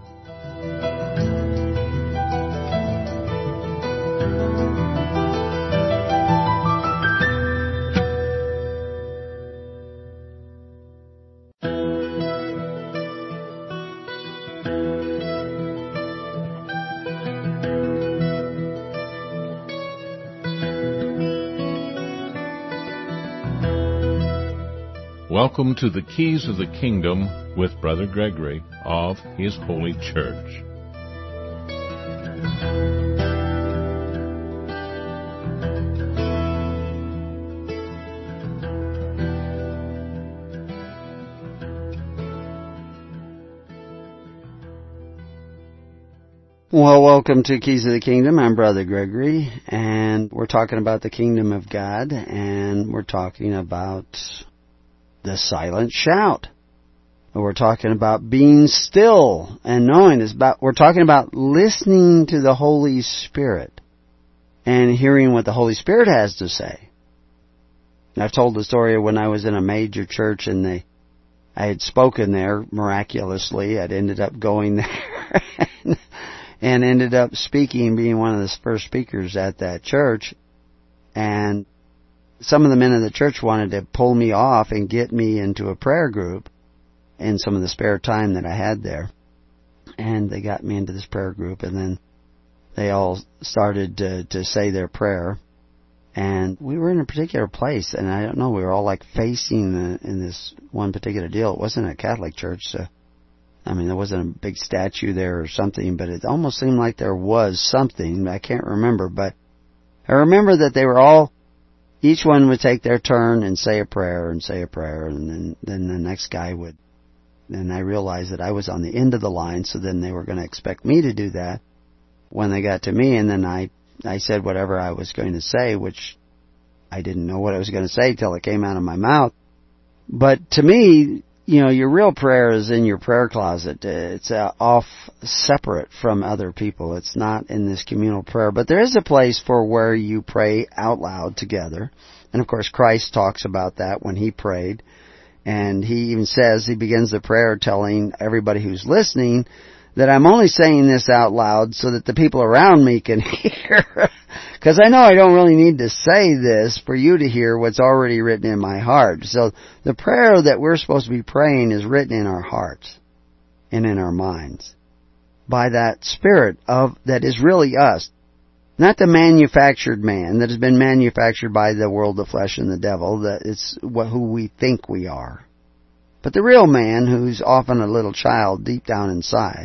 Welcome to the Keys of the Kingdom with Brother Gregory of His Holy Church. Well, welcome to Keys of the Kingdom. I'm Brother Gregory, and we're talking about the Kingdom of God, and we're talking about the silent shout. We're talking about being still and knowing. We're talking about listening to the Holy Spirit and hearing what the Holy Spirit has to say. I've told the story of when I was in a major church and I had spoken there miraculously. I'd ended up going there and ended up speaking, being one of the first speakers at that church. And some of the men in the church wanted to pull me off and get me into a prayer group in some of the spare time that I had there. And they got me into this prayer group, and then they all started to say their prayer. And we were in a particular place, and I don't know, we were all like facing in this one particular deal. It wasn't a Catholic church, so, I mean, there wasn't a big statue there or something, but it almost seemed like there was something. I can't remember, but I remember that they were all, each one would take their turn and say a prayer, and then the next guy would. And I realized that I was on the end of the line, so then they were going to expect me to do that when they got to me, and then I said whatever I was going to say, which I didn't know what I was going to say till it came out of my mouth. But to me, your real prayer is in your prayer closet. It's off separate from other people. It's not in this communal prayer. But there is a place for where you pray out loud together. And of course, Christ talks about that when He prayed. And He even says, He begins the prayer telling everybody who's listening that I'm only saying this out loud so that the people around me can hear. Because I know I don't really need to say this for you to hear what's already written in my heart. So the prayer that we're supposed to be praying is written in our hearts and in our minds by that Spirit that is really us. Not the manufactured man that has been manufactured by the world, the flesh, and the devil. That it's who we think we are. But the real man, who's often a little child deep down inside.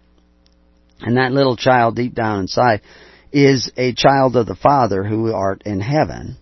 And that little child deep down inside is a child of the Father who art in heaven.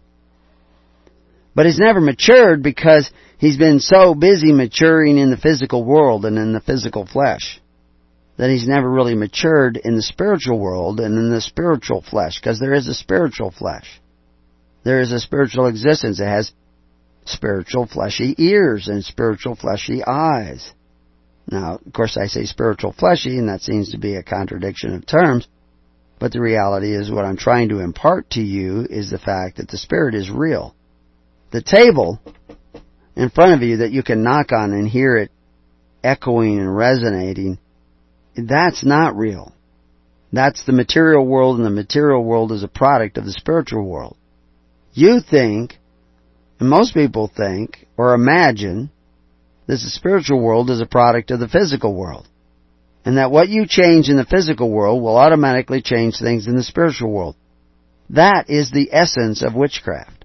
But he's never matured because he's been so busy maturing in the physical world and in the physical flesh that he's never really matured in the spiritual world and in the spiritual flesh, because there is a spiritual flesh. There is a spiritual existence. It has spiritual fleshy ears and spiritual fleshy eyes. Now, of course, I say spiritual fleshy, and that seems to be a contradiction of terms, but the reality is what I'm trying to impart to you is the fact that the Spirit is real. The table in front of you that you can knock on and hear it echoing and resonating, that's not real. That's the material world, and the material world is a product of the spiritual world. You think, and most people think, or imagine, that the spiritual world is a product of the physical world. And that what you change in the physical world will automatically change things in the spiritual world. That is the essence of witchcraft.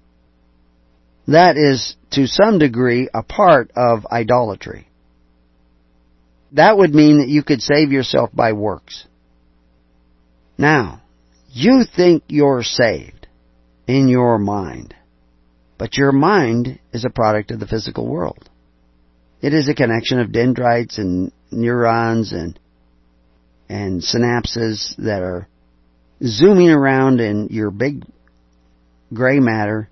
That is, to some degree, a part of idolatry. That would mean that you could save yourself by works. Now, you think you're saved in your mind. But your mind is a product of the physical world. It is a connection of dendrites and neurons and synapses that are zooming around in your big gray matter.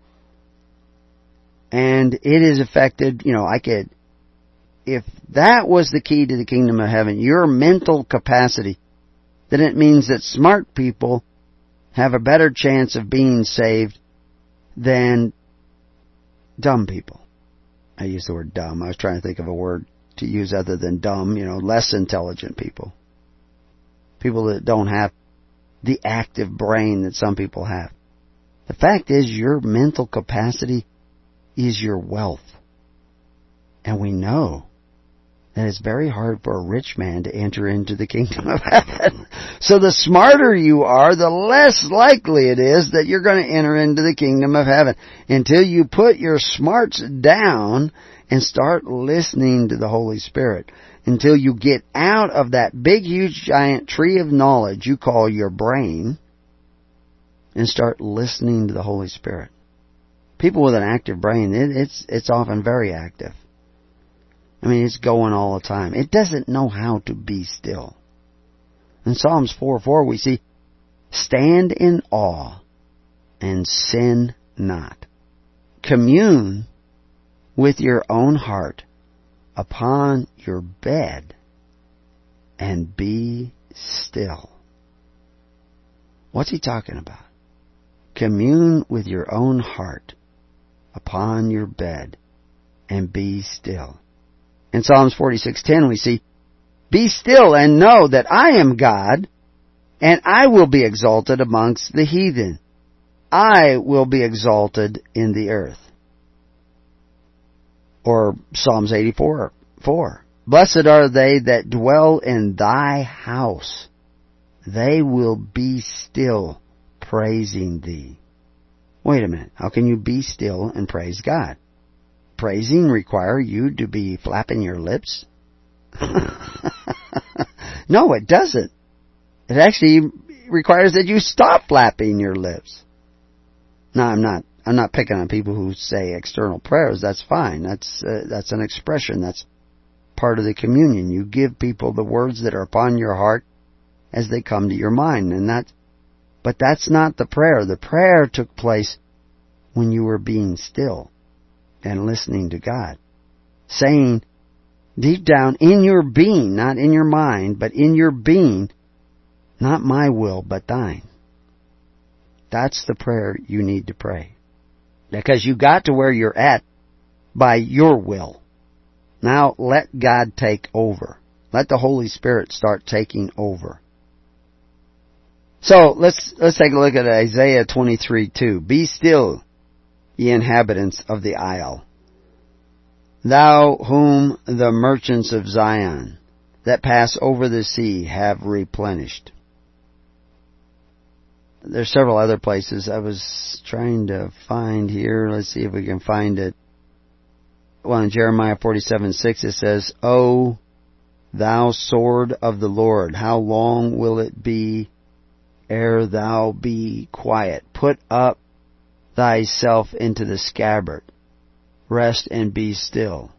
And it is affected, if that was the key to the kingdom of heaven, your mental capacity, then it means that smart people have a better chance of being saved than dumb people. I use the word dumb. I was trying to think of a word to use other than dumb, less intelligent people. People that don't have the active brain that some people have. The fact is, your mental capacity is your wealth. And we know that it's very hard for a rich man to enter into the kingdom of heaven. So the smarter you are, the less likely it is that you're going to enter into the kingdom of heaven. Until you put your smarts down and start listening to the Holy Spirit. Until you get out of that big, huge, giant tree of knowledge you call your brain and start listening to the Holy Spirit. People with an active brain, it's often very active. I mean, it's going all the time. It doesn't know how to be still. In Psalms 4:4 we see, stand in awe and sin not. Commune with your own heart upon your bed and be still. What's he talking about? Commune with your own heart upon your bed and be still. In Psalms 46:10 we see, be still and know that I am God, and I will be exalted amongst the heathen. I will be exalted in the earth. Or Psalms 84:4. Blessed are they that dwell in thy house. They will be still, praising thee. Wait a minute. How can you be still and praise God? Praising require you to be flapping your lips? No, it doesn't. It actually requires that you stop flapping your lips. Now, I'm not picking on people who say external prayers. That's fine. That's an expression. That's part of the communion. You give people the words that are upon your heart as they come to your mind, but that's not the prayer. The prayer took place when you were being still and listening to God, saying deep down in your being, not in your mind, but in your being, not my will, but thine. That's the prayer you need to pray. Because you got to where you're at by your will. Now let God take over. Let the Holy Spirit start taking over. So let's take a look at Isaiah 23:2. Be still, ye inhabitants of the isle, thou whom the merchants of Zion that pass over the sea have replenished. There's several other places I was trying to find here. Let's see if we can find it. Well, in Jeremiah 47:6 it says, O thou sword of the Lord, how long will it be ere thou be quiet? Put up thyself into the scabbard. Rest and be still.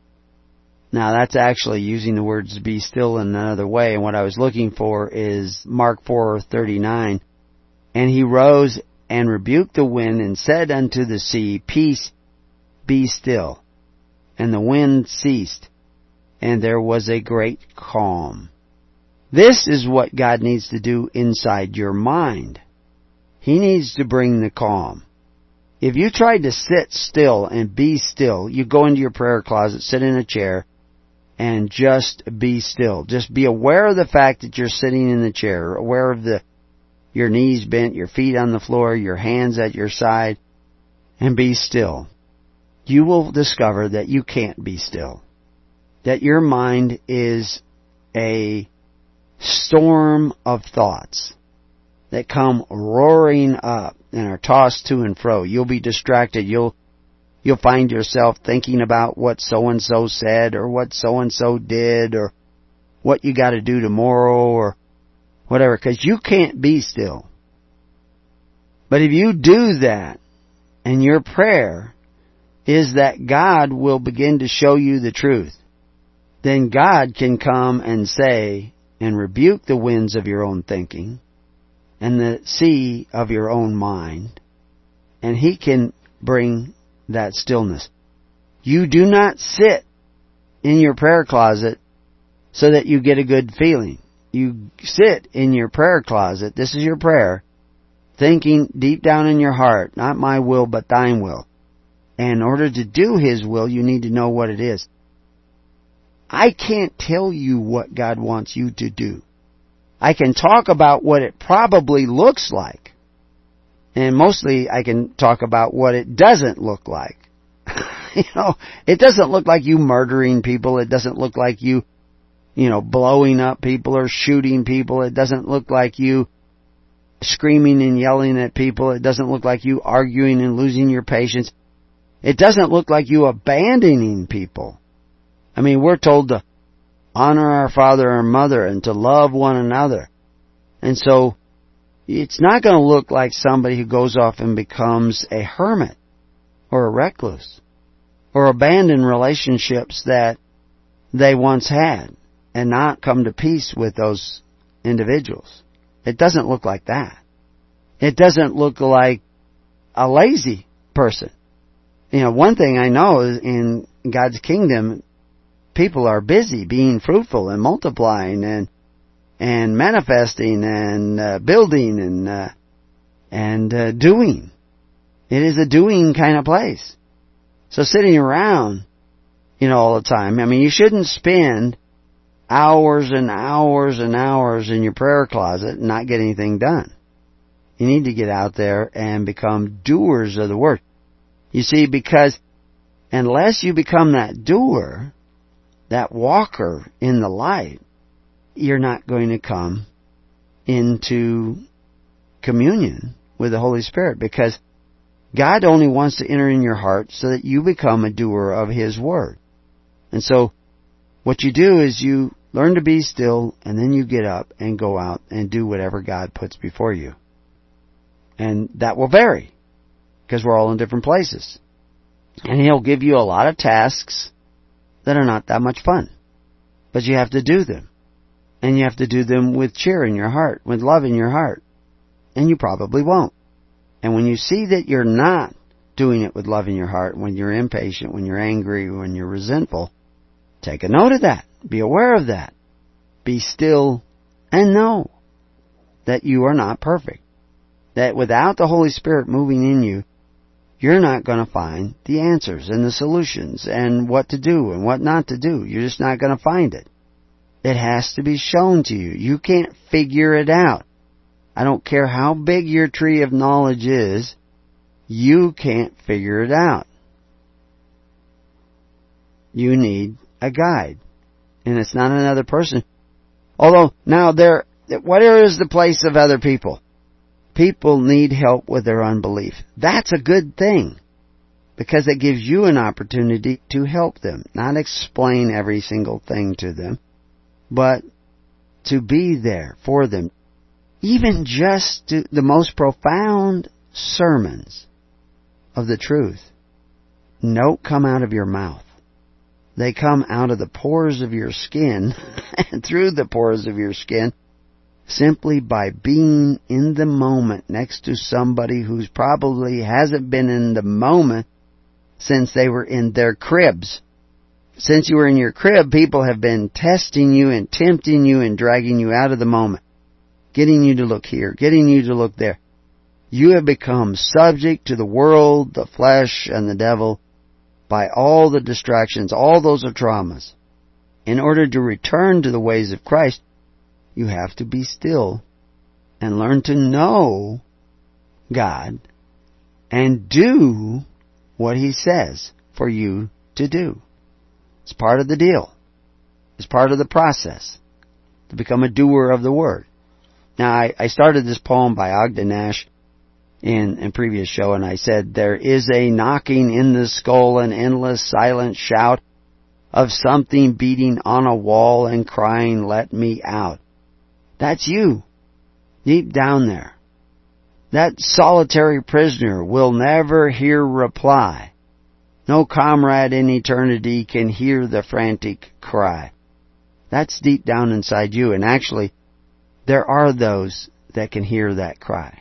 Now that's actually using the words be still in another way. And what I was looking for is Mark 4:39. And he rose and rebuked the wind and said unto the sea, Peace, be still. And the wind ceased, and there was a great calm. This is what God needs to do inside your mind. He needs to bring the calm. If you tried to sit still and be still, you go into your prayer closet, sit in a chair, and just be still. Just be aware of the fact that you're sitting in the chair, aware of your knees bent, your feet on the floor, your hands at your side, and be still. You will discover that you can't be still. That your mind is a storm of thoughts that come roaring up and are tossed to and fro. You'll be distracted. You'll find yourself thinking about what so-and-so said or what so-and-so did or what you got to do tomorrow or whatever, because you can't be still. But if you do that, and your prayer is that God will begin to show you the truth, then God can come and say and rebuke the winds of your own thinking and the sea of your own mind, and He can bring that stillness. You do not sit in your prayer closet so that you get a good feeling. You sit in your prayer closet, this is your prayer, thinking deep down in your heart, not my will but thine will. And in order to do His will, you need to know what it is. I can't tell you what God wants you to do. I can talk about what it probably looks like. And mostly I can talk about what it doesn't look like. It doesn't look like you murdering people. It doesn't look like you blowing up people or shooting people. It doesn't look like you screaming and yelling at people. It doesn't look like you arguing and losing your patience. It doesn't look like you abandoning people. I mean, we're told to honor our father and mother and to love one another. And so it's not going to look like somebody who goes off and becomes a hermit or a recluse or abandon relationships that they once had and not come to peace with those individuals. It doesn't look like that. It doesn't look like a lazy person. One thing I know is in God's kingdom, people are busy being fruitful and multiplying and manifesting and building and doing. It is a doing kind of place. So sitting around all the time. I mean, you shouldn't spend hours and hours and hours in your prayer closet and not get anything done. You need to get out there and become doers of the Word. You see, because unless you become that doer, that walker in the light, you're not going to come into communion with the Holy Spirit, because God only wants to enter in your heart so that you become a doer of His Word. And so what you do is you learn to be still, and then you get up and go out and do whatever God puts before you. And that will vary, because we're all in different places. And He'll give you a lot of tasks that are not that much fun. But you have to do them. And you have to do them with cheer in your heart, with love in your heart. And you probably won't. And when you see that you're not doing it with love in your heart, when you're impatient, when you're angry, when you're resentful, take a note of that. Be aware of that. Be still and know that you are not perfect. That without the Holy Spirit moving in you, you're not going to find the answers and the solutions and what to do and what not to do. You're just not going to find it. It has to be shown to you. You can't figure it out. I don't care how big your tree of knowledge is, you can't figure it out. You need a guide. And it's not another person. Although, now where is the place of other people? People need help with their unbelief. That's a good thing, because it gives you an opportunity to help them. Not explain every single thing to them, but to be there for them. Even just the most profound sermons of the truth don't come out of your mouth. They come out of the pores of your skin and through the pores of your skin, simply by being in the moment next to somebody who's probably hasn't been in the moment since they were in their cribs. Since you were in your crib, people have been testing you and tempting you and dragging you out of the moment, getting you to look here, getting you to look there. You have become subject to the world, the flesh, and the devil by all the distractions. All those are traumas. In order to return to the ways of Christ, you have to be still and learn to know God and do what He says for you to do. It's part of the deal. It's part of the process to become a doer of the Word. Now, I started this poem by Ogden Nash in a previous show, and I said, there is a knocking in the skull, an endless silent shout of something beating on a wall and crying, let me out. That's you, deep down there. That solitary prisoner will never hear reply. No comrade in eternity can hear the frantic cry. That's deep down inside you, and actually, there are those that can hear that cry.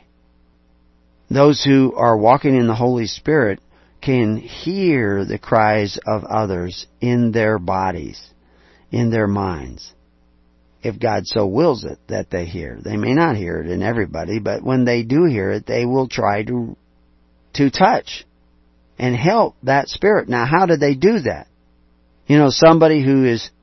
Those who are walking in the Holy Spirit can hear the cries of others in their bodies, in their minds. If God so wills it that they hear. They may not hear it in everybody, but when they do hear it, they will try to touch and help that spirit. Now, how do they do that? Somebody who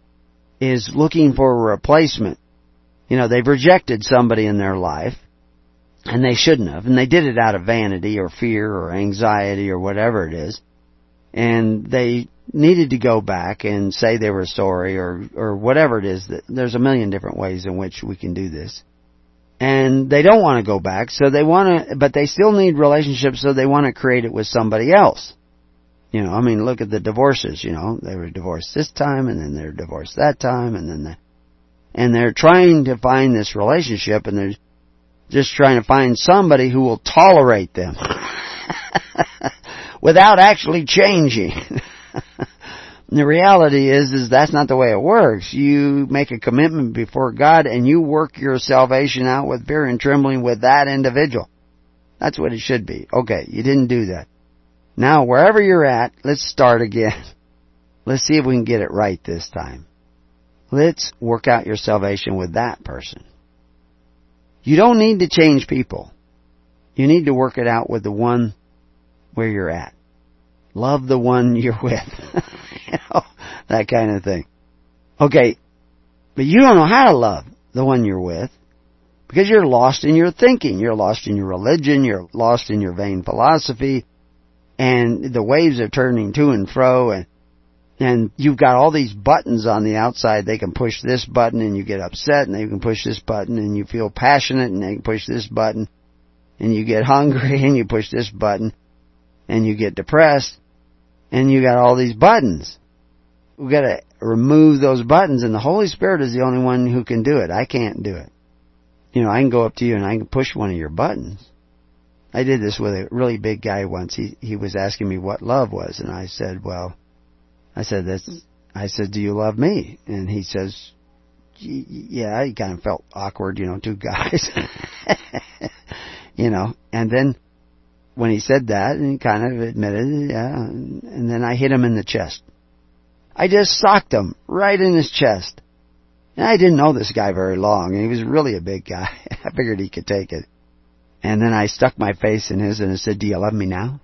is looking for a replacement. They've rejected somebody in their life, and they shouldn't have, and they did it out of vanity or fear or anxiety or whatever it is, and they needed to go back and say they were sorry or whatever it is. There's a million different ways in which we can do this. And they don't want to go back, but they still need relationships, so they want to create it with somebody else. Look at the divorces, they were divorced this time, and then they're divorced that time, and they're trying to find this relationship, and they're just trying to find somebody who will tolerate them without actually changing. The reality is that's not the way it works. You make a commitment before God and you work your salvation out with fear and trembling with that individual. That's what it should be. Okay, you didn't do that. Now, wherever you're at, let's start again. Let's see if we can get it right this time. Let's work out your salvation with that person. You don't need to change people. You need to work it out with the one where you're at. Love the one you're with. That kind of thing. Okay, but you don't know how to love the one you're with because you're lost in your thinking. You're lost in your religion. You're lost in your vain philosophy. And the waves are turning to and fro. And you've got all these buttons on the outside. They can push this button and you get upset. And they can push this button and you feel passionate. And they can push this button and you get hungry. And you push this button and you get depressed. And you got all these buttons. We've got to remove those buttons, and the Holy Spirit is the only one who can do it. I can't do it. You know, I can go up to you and I can push one of your buttons. I did this with a really big guy once. He was asking me what love was, and I said, do you love me? And he says, yeah. He kind of felt awkward, you know, two guys. You know, and then when he said that, and he kind of admitted, yeah, and then I hit him in the chest. I just socked him right in his chest. And I didn't know this guy very long. He was really a big guy. I figured he could take it. And then I stuck my face in his and I said, do you love me now?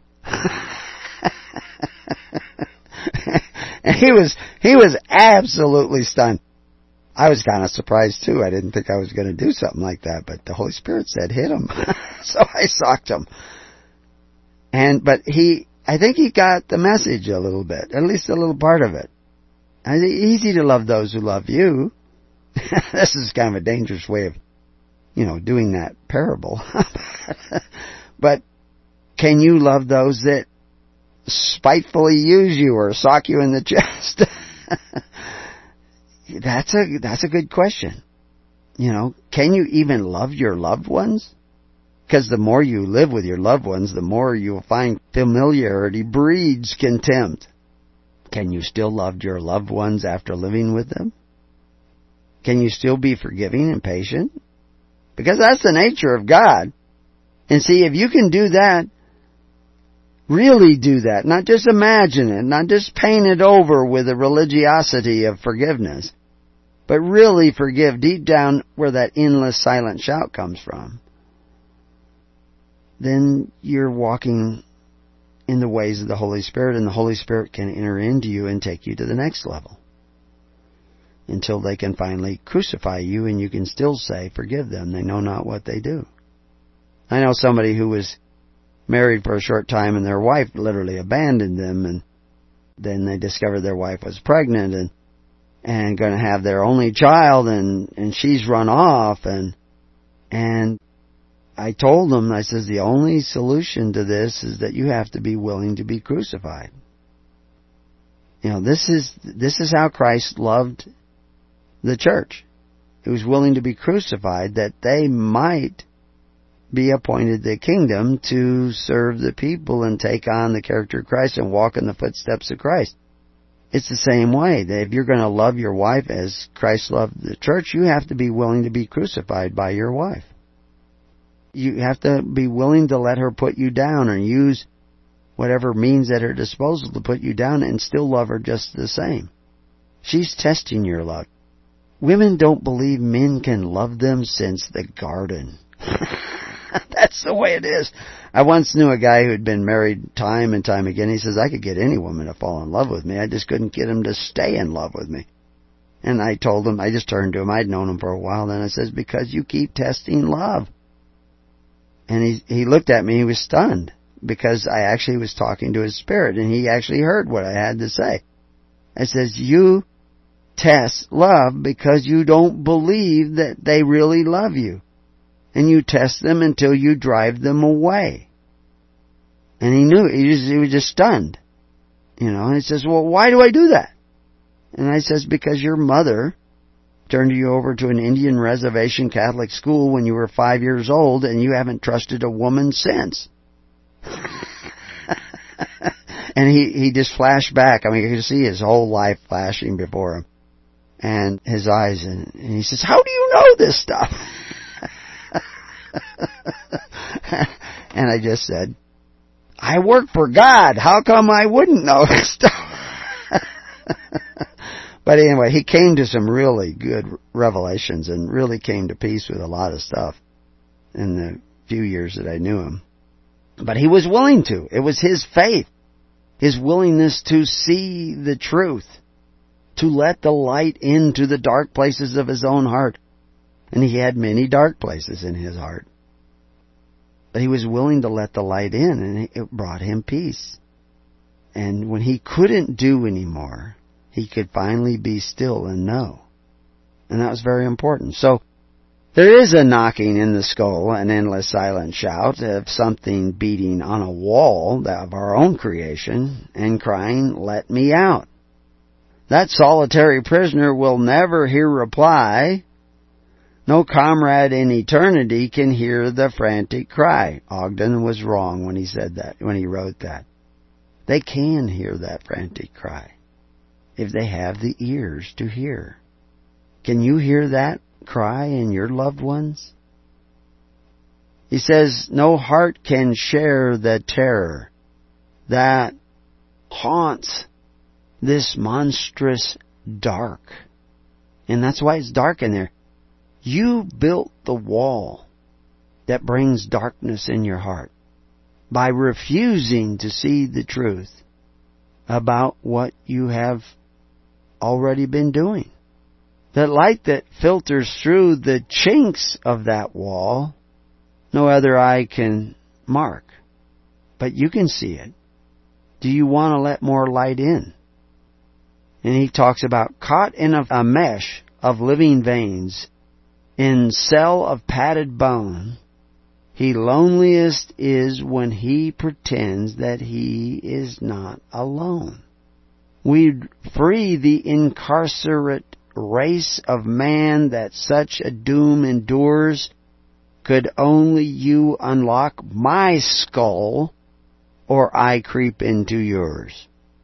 And he was absolutely stunned. I was kind of surprised too. I didn't think I was going to do something like that, but the Holy Spirit said hit him. So I socked him. But I think he got the message a little bit, at least a little part of it. It's easy to love those who love you. This is kind of a dangerous way of, you know, doing that parable. But can you love those that spitefully use you or sock you in the chest? That's a good question. You know, can you even love your loved ones? Because the more you live with your loved ones, the more you'll find familiarity breeds contempt. Can you still love your loved ones after living with them? Can you still be forgiving and patient? Because that's the nature of God. And see, if you can do that, really do that, not just imagine it, not just paint it over with a religiosity of forgiveness, but really forgive deep down where that endless silent shout comes from, then you're walking in the ways of the Holy Spirit, and the Holy Spirit can enter into you and take you to the next level until they can finally crucify you and you can still say, forgive them, they know not what they do. I know somebody who was married for a short time and their wife literally abandoned them, and then they discovered their wife was pregnant and going to have their only child, and she's run off, and I told them, I says, the only solution to this is that you have to be willing to be crucified. You know, this is how Christ loved the church. He was willing to be crucified that they might be appointed the kingdom to serve the people and take on the character of Christ and walk in the footsteps of Christ. It's the same way that if you're going to love your wife as Christ loved the church, you have to be willing to be crucified by your wife. You have to be willing to let her put you down and use whatever means at her disposal to put you down and still love her just the same. She's testing your love. Women don't believe men can love them since the garden. That's the way it is. I once knew a guy who had been married time and time again. He says, I could get any woman to fall in love with me. I just couldn't get him to stay in love with me. And I told him, I just turned to him. I'd known him for a while. Then I says, because you keep testing love. And he looked at me. He was stunned because I actually was talking to his spirit. And he actually heard what I had to say. I says, you test love because you don't believe that they really love you. And you test them until you drive them away. And he knew, he was just stunned. You know, and he says, well, why do I do that? And I says, because your mother turned you over to an Indian reservation Catholic school when you were 5 years old, and you haven't trusted a woman since. And he just flashed back. I mean, you could see his whole life flashing before him. And his eyes, and he says, how do you know this stuff? And I just said, I work for God. How come I wouldn't know this stuff? But anyway, he came to some really good revelations and really came to peace with a lot of stuff in the few years that I knew him. But he was willing to. It was his faith, his willingness to see the truth to let the light into the dark places of his own heart. And he had many dark places in his heart. But he was willing to let the light in, and it brought him peace. And when he couldn't do anymore, he could finally be still and know. And that was very important. So, there is a knocking in the skull, an endless silent shout of something beating on a wall of our own creation and crying, "Let me out." That solitary prisoner will never hear reply. No comrade in eternity can hear the frantic cry. Ogden was wrong when he said that, when he wrote that. They can hear that frantic cry if they have the ears to hear. Can you hear that cry in your loved ones? He says, no heart can share the terror that haunts this monstrous dark. And that's why it's dark in there. You built the wall that brings darkness in your heart by refusing to see the truth about what you have already been doing. The light that filters through the chinks of that wall, no other eye can mark. But you can see it. Do you want to let more light in? And he talks about caught in a mesh of living veins, in cell of padded bone, he loneliest is when he pretends that he is not alone. We'd free the incarcerate race of man that such a doom endures, could only you unlock my skull, or I creep into yours.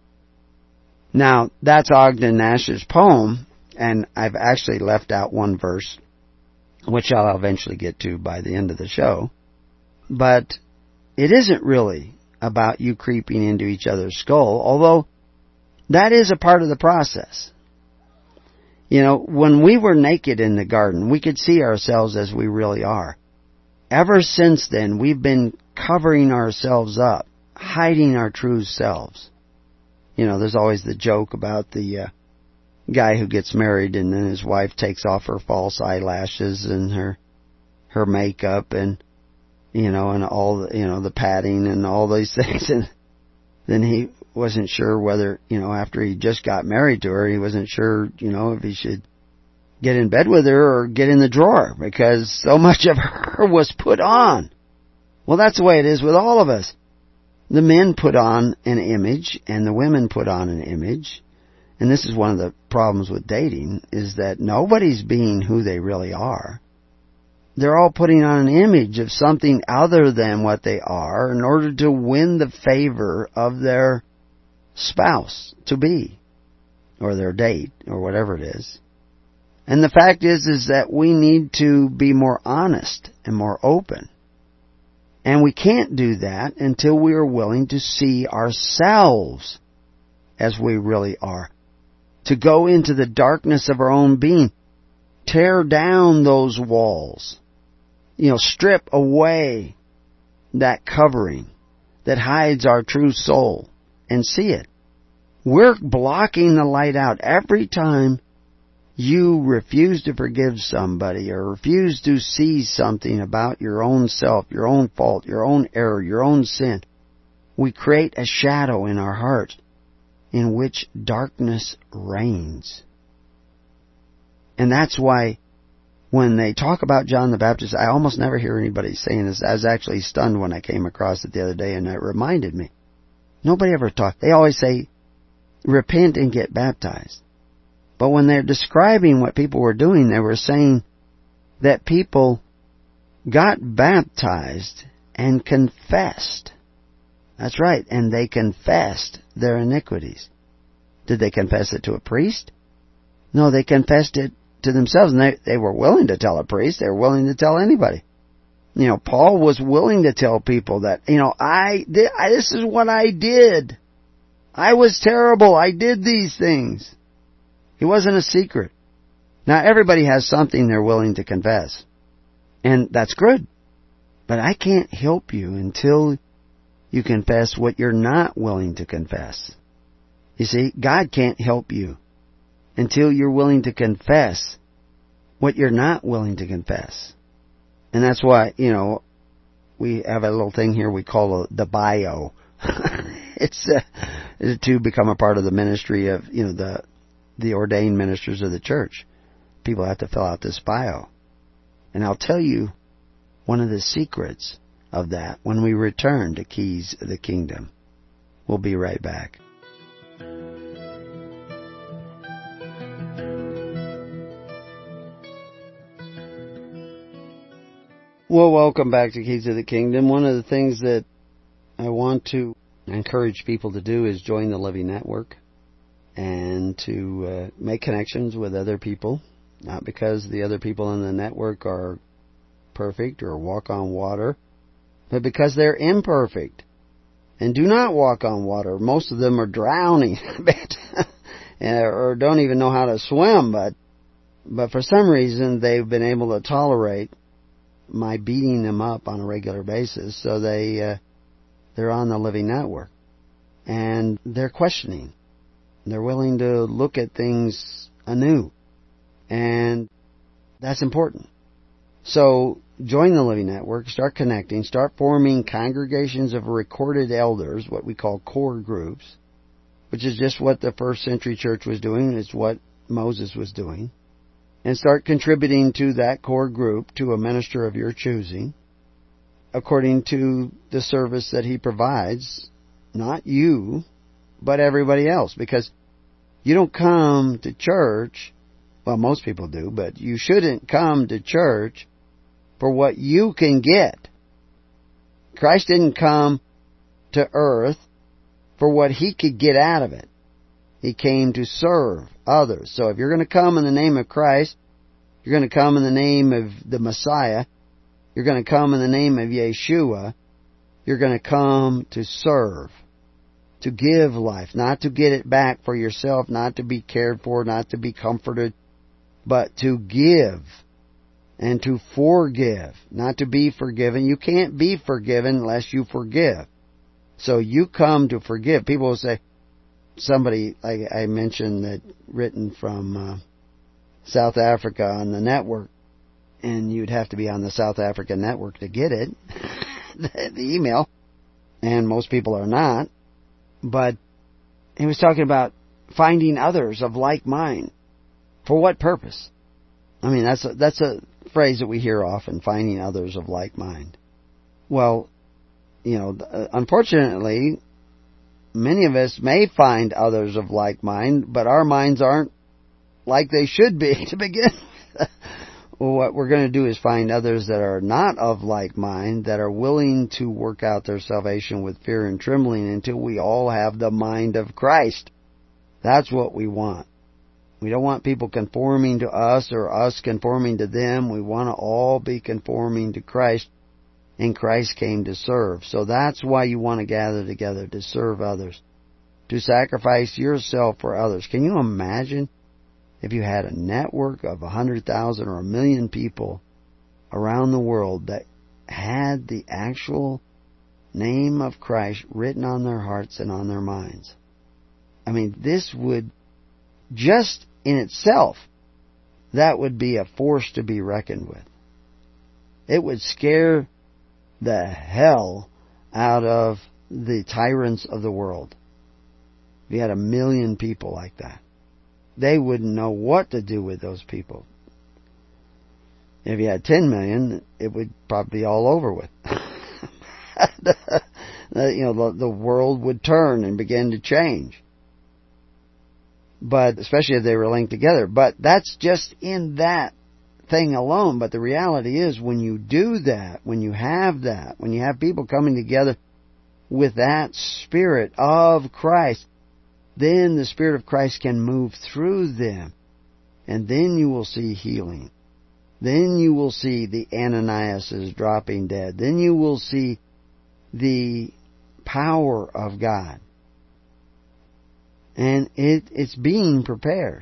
Now, that's Ogden Nash's poem, and I've actually left out one verse, which I'll eventually get to by the end of the show. But it isn't really about you creeping into each other's skull, although that is a part of the process. You know, when we were naked in the garden, we could see ourselves as we really are. Ever since then, we've been covering ourselves up, hiding our true selves. You know, there's always the joke about the guy who gets married and then his wife takes off her false eyelashes and her makeup and, you know, and all the, you know, the padding and all these things. And then he wasn't sure whether, you know, after he just got married to her, he wasn't sure, you know, if he should get in bed with her or get in the drawer because so much of her was put on. Well, that's the way it is with all of us. The men put on an image and the women put on an image. And this is one of the problems with dating, is that nobody's being who they really are. They're all putting on an image of something other than what they are in order to win the favor of their spouse to be, or their date, or whatever it is. And the fact is that we need to be more honest and more open. And we can't do that until we are willing to see ourselves as we really are. To go into the darkness of our own being. Tear down those walls. You know, strip away that covering that hides our true soul and see it. We're blocking the light out every time you refuse to forgive somebody or refuse to see something about your own self, your own fault, your own error, your own sin. We create a shadow in our heart in which darkness reigns. And that's why when they talk about John the Baptist, I almost never hear anybody saying this. I was actually stunned when I came across it the other day, and it reminded me. Nobody ever talks. They always say, repent and get baptized. But when they're describing what people were doing, they were saying that people got baptized and confessed. That's right, and they confessed their iniquities. Did they confess it to a priest? No, they confessed it to themselves, and they were willing to tell a priest. They were willing to tell anybody. You know, Paul was willing to tell people that, you know, this is what I did. I was terrible. I did these things. It wasn't a secret. Now, everybody has something they're willing to confess. And that's good. But I can't help you until you confess what you're not willing to confess. You see, God can't help you until you're willing to confess what you're not willing to confess. And that's why, we have a little thing here we call the bio. It's to become a part of the ministry of, the ordained ministers of the church. People have to fill out this bio. And I'll tell you one of the secrets of that when we return to Keys of the Kingdom. We'll be right back. Well, welcome back to Keys of the Kingdom. One of the things that I want to encourage people to do is join the Living Network and to make connections with other people, not because the other people in the network are perfect or walk on water, but because they're imperfect and do not walk on water. Most of them are drowning a bit or don't even know how to swim, but for some reason they've been able to tolerate my beating them up on a regular basis, so they're on the Living Network. And they're questioning. They're willing to look at things anew. And that's important. So join the Living Network, start connecting, start forming congregations of recorded elders, what we call core groups, which is just what the first century church was doing. It's what Moses was doing. And start contributing to that core group, to a minister of your choosing, according to the service that he provides, not you, but everybody else. Because you don't come to church, well, most people do, but you shouldn't come to church for what you can get. Christ didn't come to earth for what he could get out of it. He came to serve others. So if you're going to come in the name of Christ, you're going to come in the name of the Messiah, you're going to come in the name of Yeshua, you're going to come to serve, to give life, not to get it back for yourself, not to be cared for, not to be comforted, but to give and to forgive, not to be forgiven. You can't be forgiven unless you forgive. So you come to forgive. People will say, somebody I mentioned that written from South Africa on the network, and you'd have to be on the South African network to get it, the email, and most people are not. But he was talking about finding others of like mind. For what purpose? I mean, that's a phrase that we hear often, finding others of like mind. Well, unfortunately, many of us may find others of like mind, but our minds aren't like they should be to begin with. Well, what we're going to do is find others that are not of like mind, that are willing to work out their salvation with fear and trembling until we all have the mind of Christ. That's what we want. We don't want people conforming to us or us conforming to them. We want to all be conforming to Christ, and Christ came to serve. So that's why you want to gather together, to serve others, to sacrifice yourself for others. Can you imagine if you had a network of 100,000 or 1,000,000 people around the world that had the actual name of Christ written on their hearts and on their minds? I mean, this would, just in itself, that would be a force to be reckoned with. It would scare the hell out of the tyrants of the world. If you had 1,000,000 people like that, they wouldn't know what to do with those people. If you had 10 million, it would probably be all over with. The world would turn and begin to change. But especially if they were linked together. But that's just in that thing alone. But the reality is, when you do that, when you have people coming together with that Spirit of Christ, then the Spirit of Christ can move through them. And then you will see healing. Then you will see the Ananiases dropping dead. Then you will see the power of God. And it's being prepared.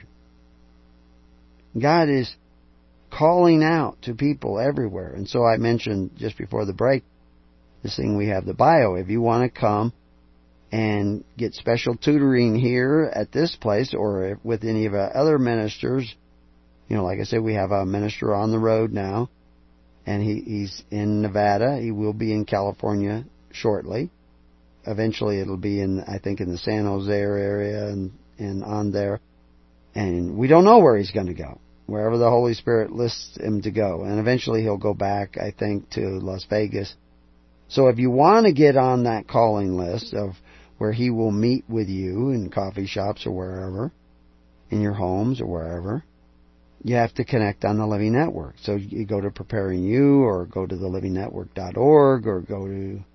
God is calling out to people everywhere. And so I mentioned just before the break, this thing we have, the bio. If you want to come and get special tutoring here at this place or with any of our other ministers. Like I said, we have a minister on the road now, and he's in Nevada. He will be in California shortly. Eventually it'll be I think in the San Jose area and on there. And we don't know where he's going to go, wherever the Holy Spirit lists him to go. And eventually he'll go back, I think, to Las Vegas. So if you want to get on that calling list of where he will meet with you in coffee shops or wherever, in your homes or wherever, you have to connect on the Living Network. So you go to Preparing You, or go to thelivingnetwork.org, or go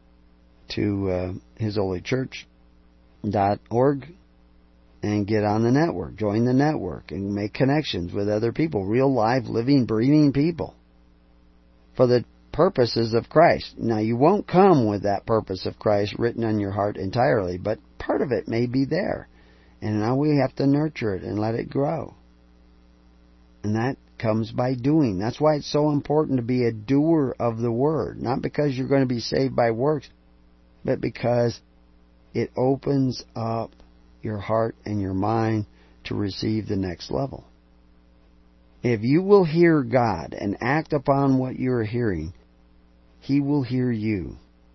to hisholychurch.org and get on the network. Join the network and make connections with other people, real, live, living, breathing people, for the purposes of Christ. Now, you won't come with that purpose of Christ written on your heart entirely, but part of it may be there. And now we have to nurture it and let it grow. And that comes by doing. That's why it's so important to be a doer of the Word. Not because you're going to be saved by works, but because it opens up your heart and your mind to receive the next level. If you will hear God and act upon what you're hearing, He will hear you.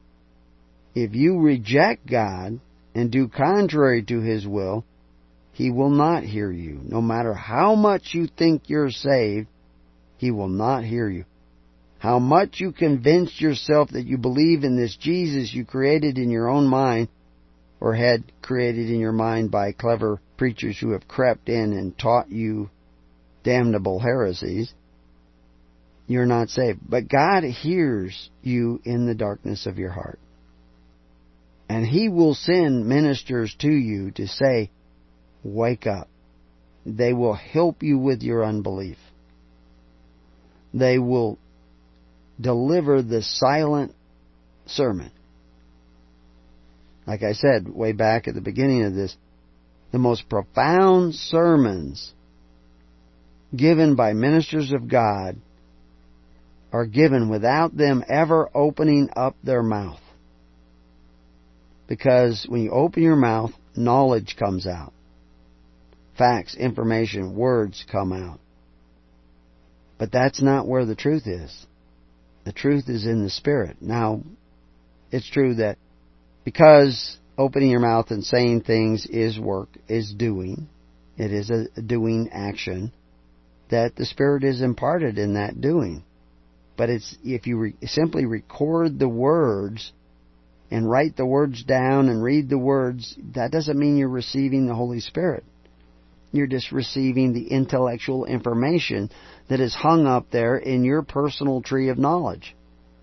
If you reject God and do contrary to His will, He will not hear you. No matter how much you think you're saved, He will not hear you. How much you convince yourself that you believe in this Jesus you created in your own mind, or had created in your mind by clever preachers who have crept in and taught you damnable heresies, you're not saved. But God hears you in the darkness of your heart. And He will send ministers to you to say, wake up. They will help you with your unbelief. They will deliver the silent sermon. Like I said way back at the beginning of this, the most profound sermons given by ministers of God are given without them ever opening up their mouth. Because when you open your mouth, knowledge comes out. Facts, information, words come out. But that's not where the truth is. The truth is in the Spirit. Now, it's true that because opening your mouth and saying things is work, is doing, it is a doing action, that the Spirit is imparted in that doing. But it's if you simply record the words and write the words down and read the words, that doesn't mean you're receiving the Holy Spirit. You're just receiving the intellectual information that is hung up there in your personal tree of knowledge.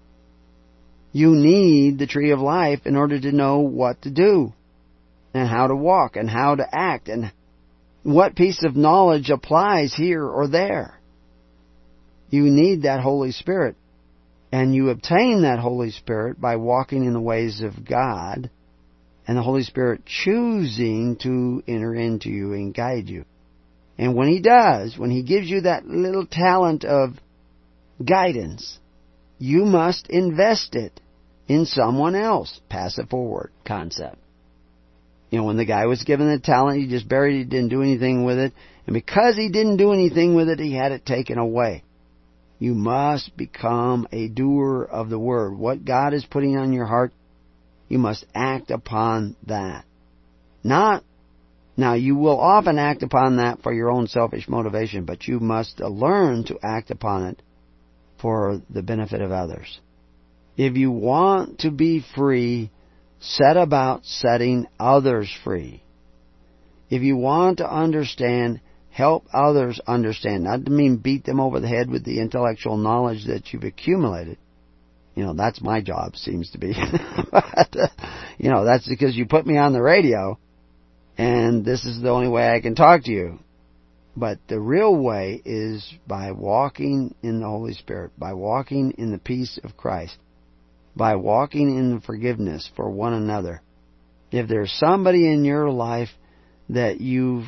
You need the tree of life in order to know what to do and how to walk and how to act and what piece of knowledge applies here or there. You need that Holy Spirit. And you obtain that Holy Spirit by walking in the ways of God, and the Holy Spirit choosing to enter into you and guide you. And when He does, when He gives you that little talent of guidance, you must invest it in someone else. Pass it forward concept. When the guy was given the talent, he just buried it, didn't do anything with it. And because he didn't do anything with it, he had it taken away. You must become a doer of the Word. What God is putting on your heart, you must act upon that. Now, you will often act upon that for your own selfish motivation, but you must learn to act upon it for the benefit of others. If you want to be free, set about setting others free. If you want to understand, help others understand. Not to mean beat them over the head with the intellectual knowledge that you've accumulated. That's my job, seems to be. But, that's because you put me on the radio, and this is the only way I can talk to you. But the real way is by walking in the Holy Spirit, by walking in the peace of Christ, by walking in the forgiveness for one another. If there's somebody in your life that you've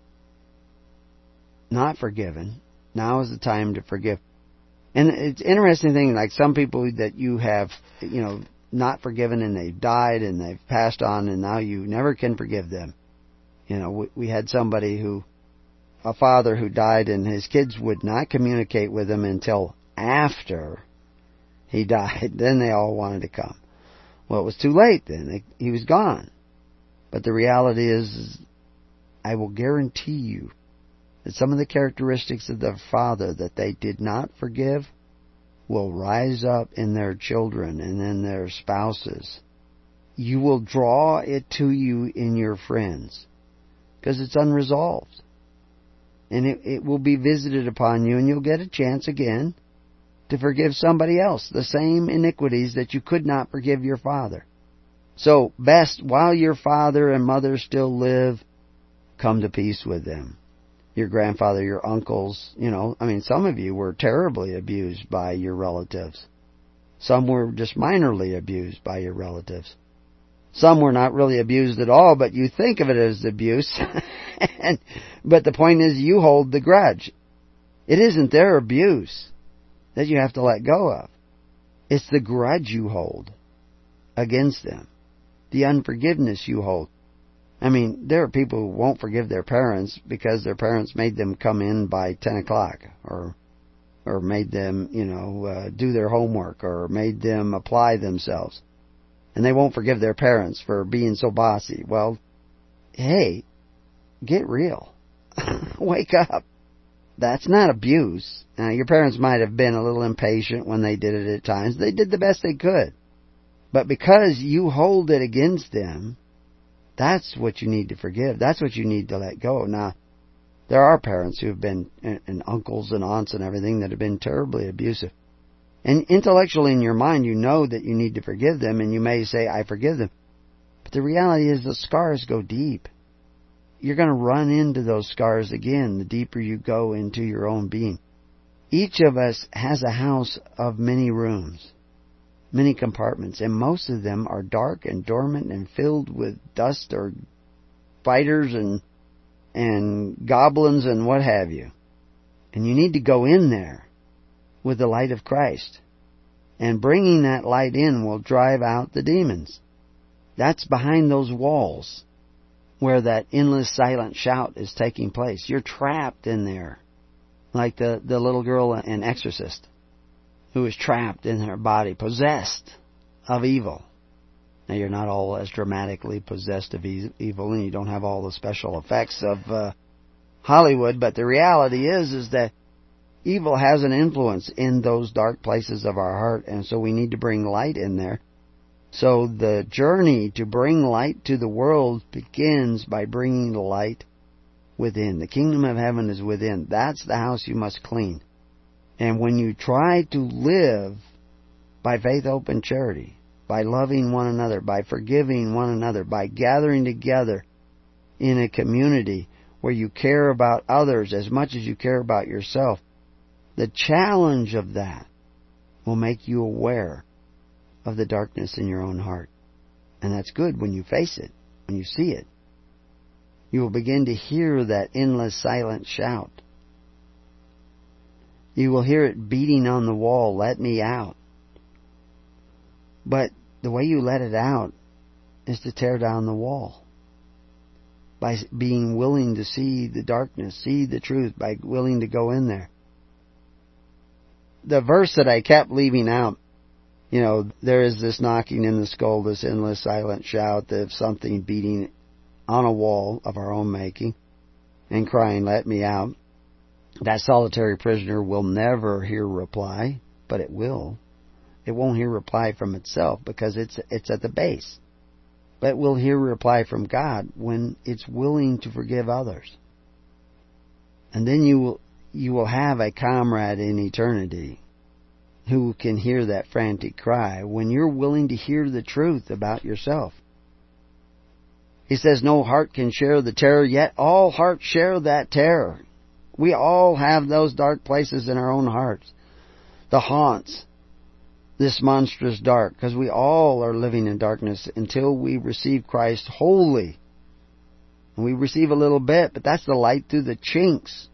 not forgiven, now is the time to forgive. And it's an interesting thing, like some people that you have, not forgiven and they've died and they've passed on and now you never can forgive them. You know, we had a father who died and his kids would not communicate with him until after he died. Then they all wanted to come. Well, it was too late then. He was gone. But the reality is, I will guarantee you that some of the characteristics of the father that they did not forgive will rise up in their children and in their spouses. You will draw it to you in your friends because it's unresolved. And it will be visited upon you and you'll get a chance again to forgive somebody else the same iniquities that you could not forgive your father. So, best, while your father and mother still live, come to peace with them. Your grandfather, your uncles, some of you were terribly abused by your relatives. Some were just minorly abused by your relatives. Some were not really abused at all, but you think of it as abuse. But the point is, you hold the grudge. It isn't their abuse that you have to let go of. It's the grudge you hold against them. The unforgiveness you hold. I mean, there are people who won't forgive their parents because their parents made them come in by 10 o'clock or made them, do their homework or made them apply themselves. And they won't forgive their parents for being so bossy. Well, hey, get real. Wake up. That's not abuse. Now, your parents might have been a little impatient when they did it at times. They did the best they could. But because you hold it against them, that's what you need to forgive. That's what you need to let go. Now, there are parents who have been, and uncles and aunts and everything, that have been terribly abusive. And intellectually in your mind, you know that you need to forgive them, and you may say, I forgive them. But the reality is the scars go deep. You're going to run into those scars again the deeper you go into your own being. Each of us has a house of many rooms, many compartments, and most of them are dark and dormant and filled with dust or spiders and goblins and what have you. And you need to go in there with the light of Christ. And bringing that light in will drive out the demons. That's behind those walls where that endless silent shout is taking place. You're trapped in there. Like the little girl in Exorcist who is trapped in her body, possessed of evil. Now, you're not all as dramatically possessed of evil, and you don't have all the special effects of Hollywood, but the reality is that evil has an influence in those dark places of our heart, and so we need to bring light in there. So the journey to bring light to the world begins by bringing the light within. The kingdom of heaven is within. That's the house you must clean. And when you try to live by faith, hope, and charity, by loving one another, by forgiving one another, by gathering together in a community where you care about others as much as you care about yourself, the challenge of that will make you aware of the darkness in your own heart. And that's good when you face it, when you see it. You will begin to hear that endless silent shout. You will hear it beating on the wall, let me out. But the way you let it out is to tear down the wall. By being willing to see the darkness, see the truth, by willing to go in there. The verse that I kept leaving out, there is this knocking in the skull, this endless silent shout of something beating on a wall of our own making and crying, let me out. That solitary prisoner will never hear reply, but it will. It won't hear reply from itself because it's at the base. But it will hear reply from God when it's willing to forgive others. And then you will have a comrade in eternity who can hear that frantic cry when you're willing to hear the truth about yourself. He says no heart can share the terror, yet all hearts share that terror. We all have those dark places in our own hearts. The haunts, this monstrous dark, because we all are living in darkness until we receive Christ wholly. And we receive a little bit, but that's the light through the chinks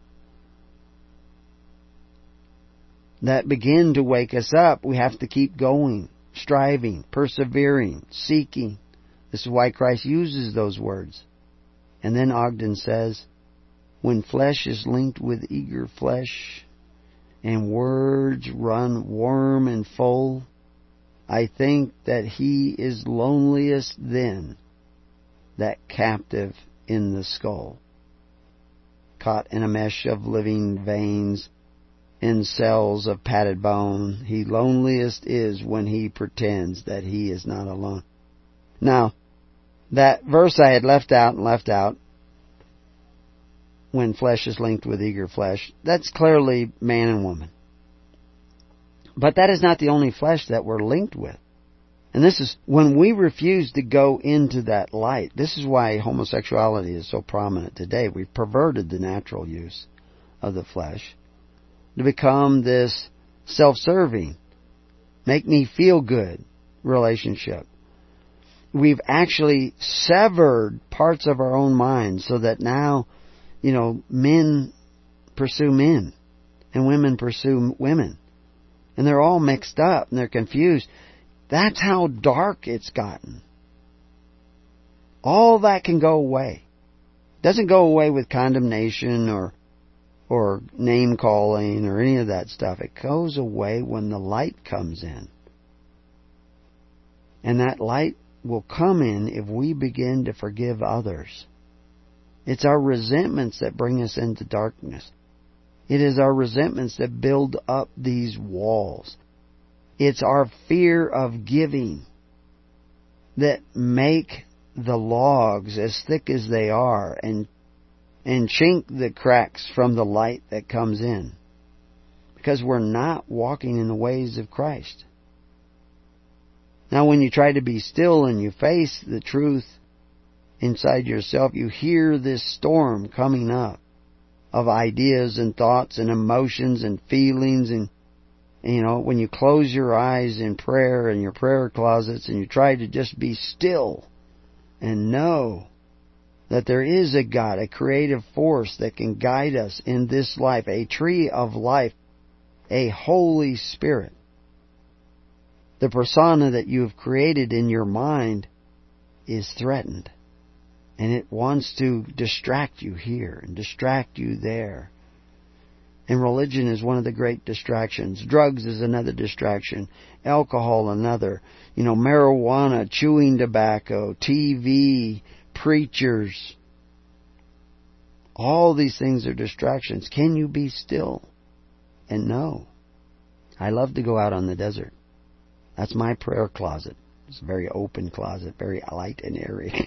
that begin to wake us up. We have to keep going. striving, persevering, seeking. This is why Christ uses those words. And then Ogden says, when flesh is linked with eager flesh, and words run warm and full, I think that he is loneliest then, that captive in the skull, caught in a mesh of living veins, in cells of padded bone. He loneliest is when he pretends that he is not alone. Now, that verse I had left out, when flesh is linked with eager flesh, that's clearly man and woman. But that is not the only flesh that we're linked with. And this is when we refuse to go into that light. This is why homosexuality is so prominent today. We've perverted the natural use of the flesh to become this self-serving, make me feel good relationship. We've actually severed parts of our own minds so that now, men pursue men and women pursue women. And they're all mixed up and they're confused. That's how dark it's gotten. All that can go away. It doesn't go away with condemnation or name calling or any of that stuff. It goes away when the light comes in. And that light will come in if we begin to forgive others. It's our resentments that bring us into darkness. It is our resentments that build up these walls. It's our fear of giving that make the logs as thick as they are and chink the cracks from the light that comes in. Because we're not walking in the ways of Christ. Now when you try to be still and you face the truth inside yourself, you hear this storm coming up of ideas and thoughts and emotions and feelings. And when you close your eyes in prayer in your prayer closets and you try to just be still and know that there is a God, a creative force that can guide us in this life, a tree of life, a Holy Spirit. The persona that you have created in your mind is threatened. And it wants to distract you here and distract you there. And religion is one of the great distractions. Drugs is another distraction. Alcohol another. Marijuana, chewing tobacco, TV, preachers. All these things are distractions. Can you be still and know? I love to go out on the desert. That's my prayer closet. It's a very open closet, very light and airy.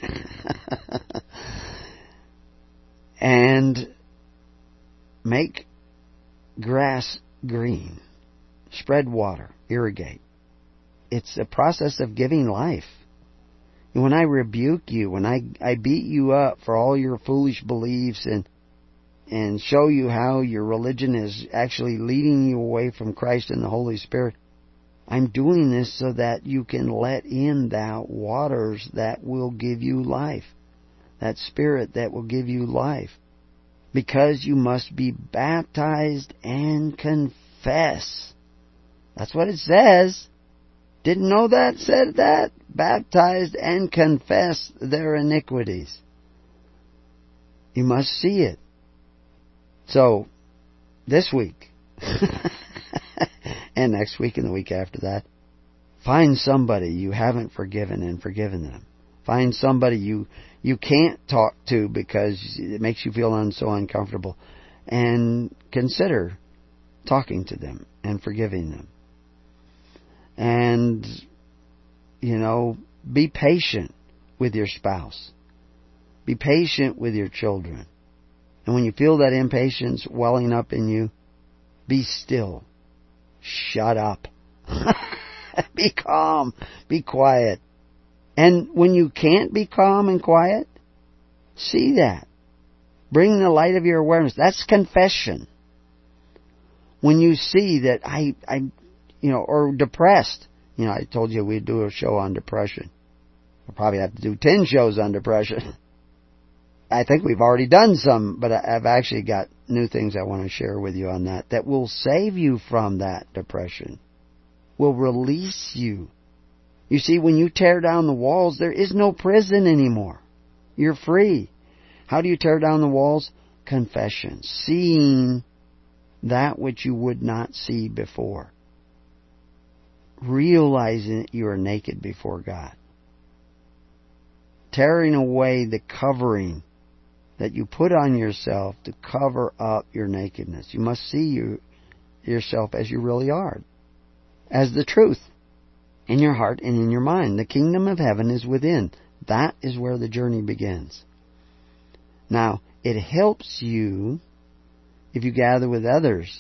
And make grass green. Spread water. Irrigate. It's a process of giving life. When I rebuke you, when I beat you up for all your foolish beliefs and show you how your religion is actually leading you away from Christ and the Holy Spirit, I'm doing this so that you can let in the waters that will give you life. That Spirit that will give you life. Because you must be baptized and confess. That's what it says. Didn't know that said that? Baptized and confess their iniquities. You must see it. So, this week, and next week and the week after that, find somebody you haven't forgiven and forgiven them. Find somebody you can't talk to because it makes you feel so uncomfortable. And consider talking to them and forgiving them. And, be patient with your spouse. Be patient with your children. And when you feel that impatience welling up in you, be still. Shut up. Be calm. Be quiet. And when you can't be calm and quiet, see that. Bring the light of your awareness. That's confession. When you see that I'm or depressed. I told you we'd do a show on depression. We'll probably have to do 10 shows on depression. I think we've already done some, but I've actually got new things I want to share with you on that will save you from that depression. Will release you You see, when you tear down the walls, there is no prison anymore. You're free. How do you tear down the walls? Confession. Seeing that which you would not see before. Realizing that you are naked before God. Tearing away the covering that you put on yourself to cover up your nakedness. You must see yourself as you really are. As the truth. In your heart and in your mind. The kingdom of heaven is within. That is where the journey begins. Now, it helps you if you gather with others.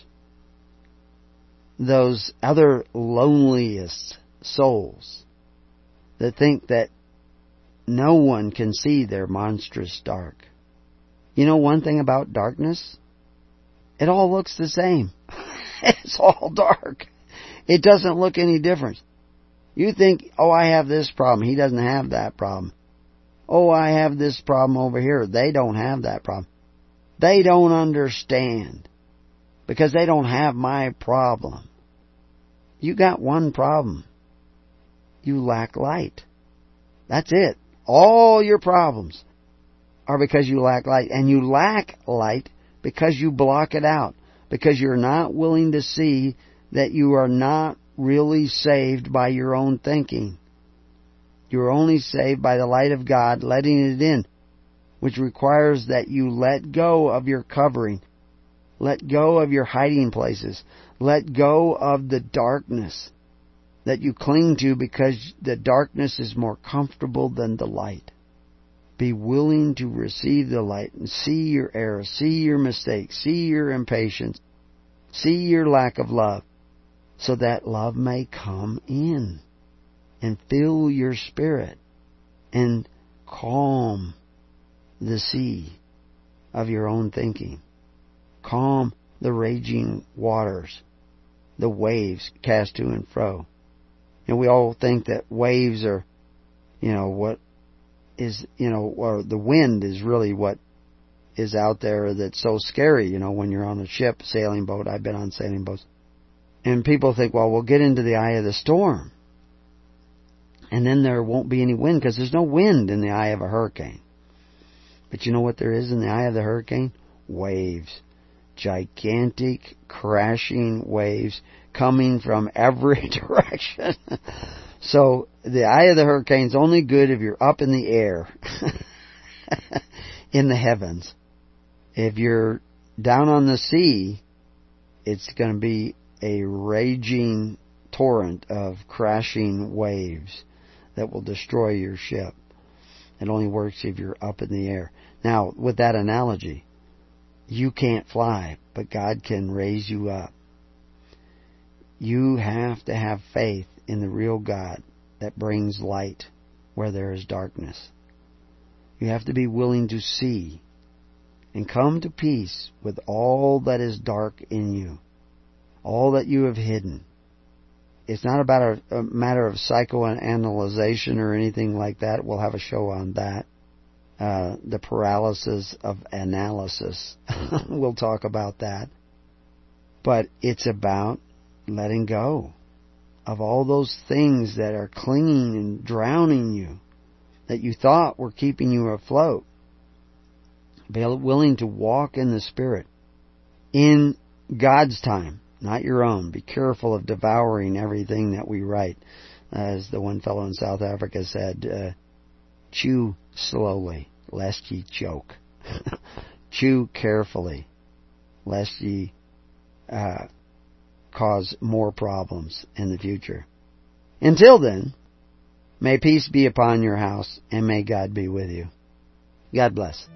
Those other loneliest souls that think that no one can see their monstrous dark. You know one thing about darkness? It all looks the same. It's all dark. It doesn't look any different. You think, oh, I have this problem. He doesn't have that problem. Oh, I have this problem over here. They don't have that problem. They don't understand. Because they don't have my problem. You got one problem. You lack light. That's it. All your problems are because you lack light. And you lack light because you block it out. Because you're not willing to see that you are not really saved by your own thinking. You're only saved by the light of God letting it in, which requires that you let go of your covering. Let go of your hiding places. Let go of the darkness that you cling to because the darkness is more comfortable than the light. Be willing to receive the light and see your errors, see your mistakes, see your impatience, see your lack of love, so that love may come in and fill your spirit and calm the sea of your own thinking. Calm the raging waters, the waves cast to and fro. And we all think that waves are, what is, or the wind is really what is out there that's so scary, when you're on a ship, sailing boat. I've been on sailing boats. And people think, well, we'll get into the eye of the storm. And then there won't be any wind because there's no wind in the eye of a hurricane. But you know what there is in the eye of the hurricane? Waves. Gigantic, crashing waves coming from every direction. So the eye of the hurricane's only good if you're up in the air, in the heavens. If you're down on the sea, it's going to be a raging torrent of crashing waves that will destroy your ship. It only works if you're up in the air. Now, with that analogy, you can't fly, but God can raise you up. You have to have faith in the real God that brings light where there is darkness. You have to be willing to see and come to peace with all that is dark in you, all that you have hidden. It's not about a matter of psychoanalyzation or anything like that. We'll have a show on that. The paralysis of analysis. We'll talk about that. But it's about letting go of all those things that are clinging and drowning you, that you thought were keeping you afloat. Be willing to walk in the Spirit in God's time, not your own. Be careful of devouring everything that we write. As the one fellow in South Africa said, chew slowly, lest ye choke. Chew carefully, lest ye cause more problems in the future. Until then, may peace be upon your house, and may God be with you. God bless.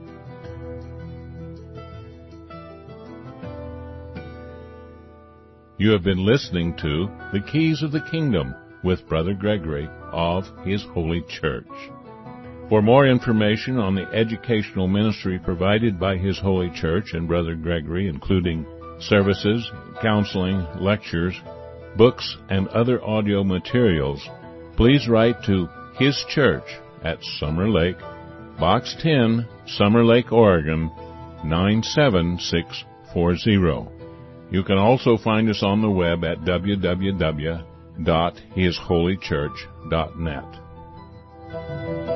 You have been listening to The Keys of the Kingdom with Brother Gregory of His Holy Church. For more information on the educational ministry provided by His Holy Church and Brother Gregory, including services, counseling, lectures, books, and other audio materials, please write to His Church at Summer Lake, Box 10, Summer Lake, Oregon, 97640. You can also find us on the web at www.hishchurch.org. www.hisholychurch.net.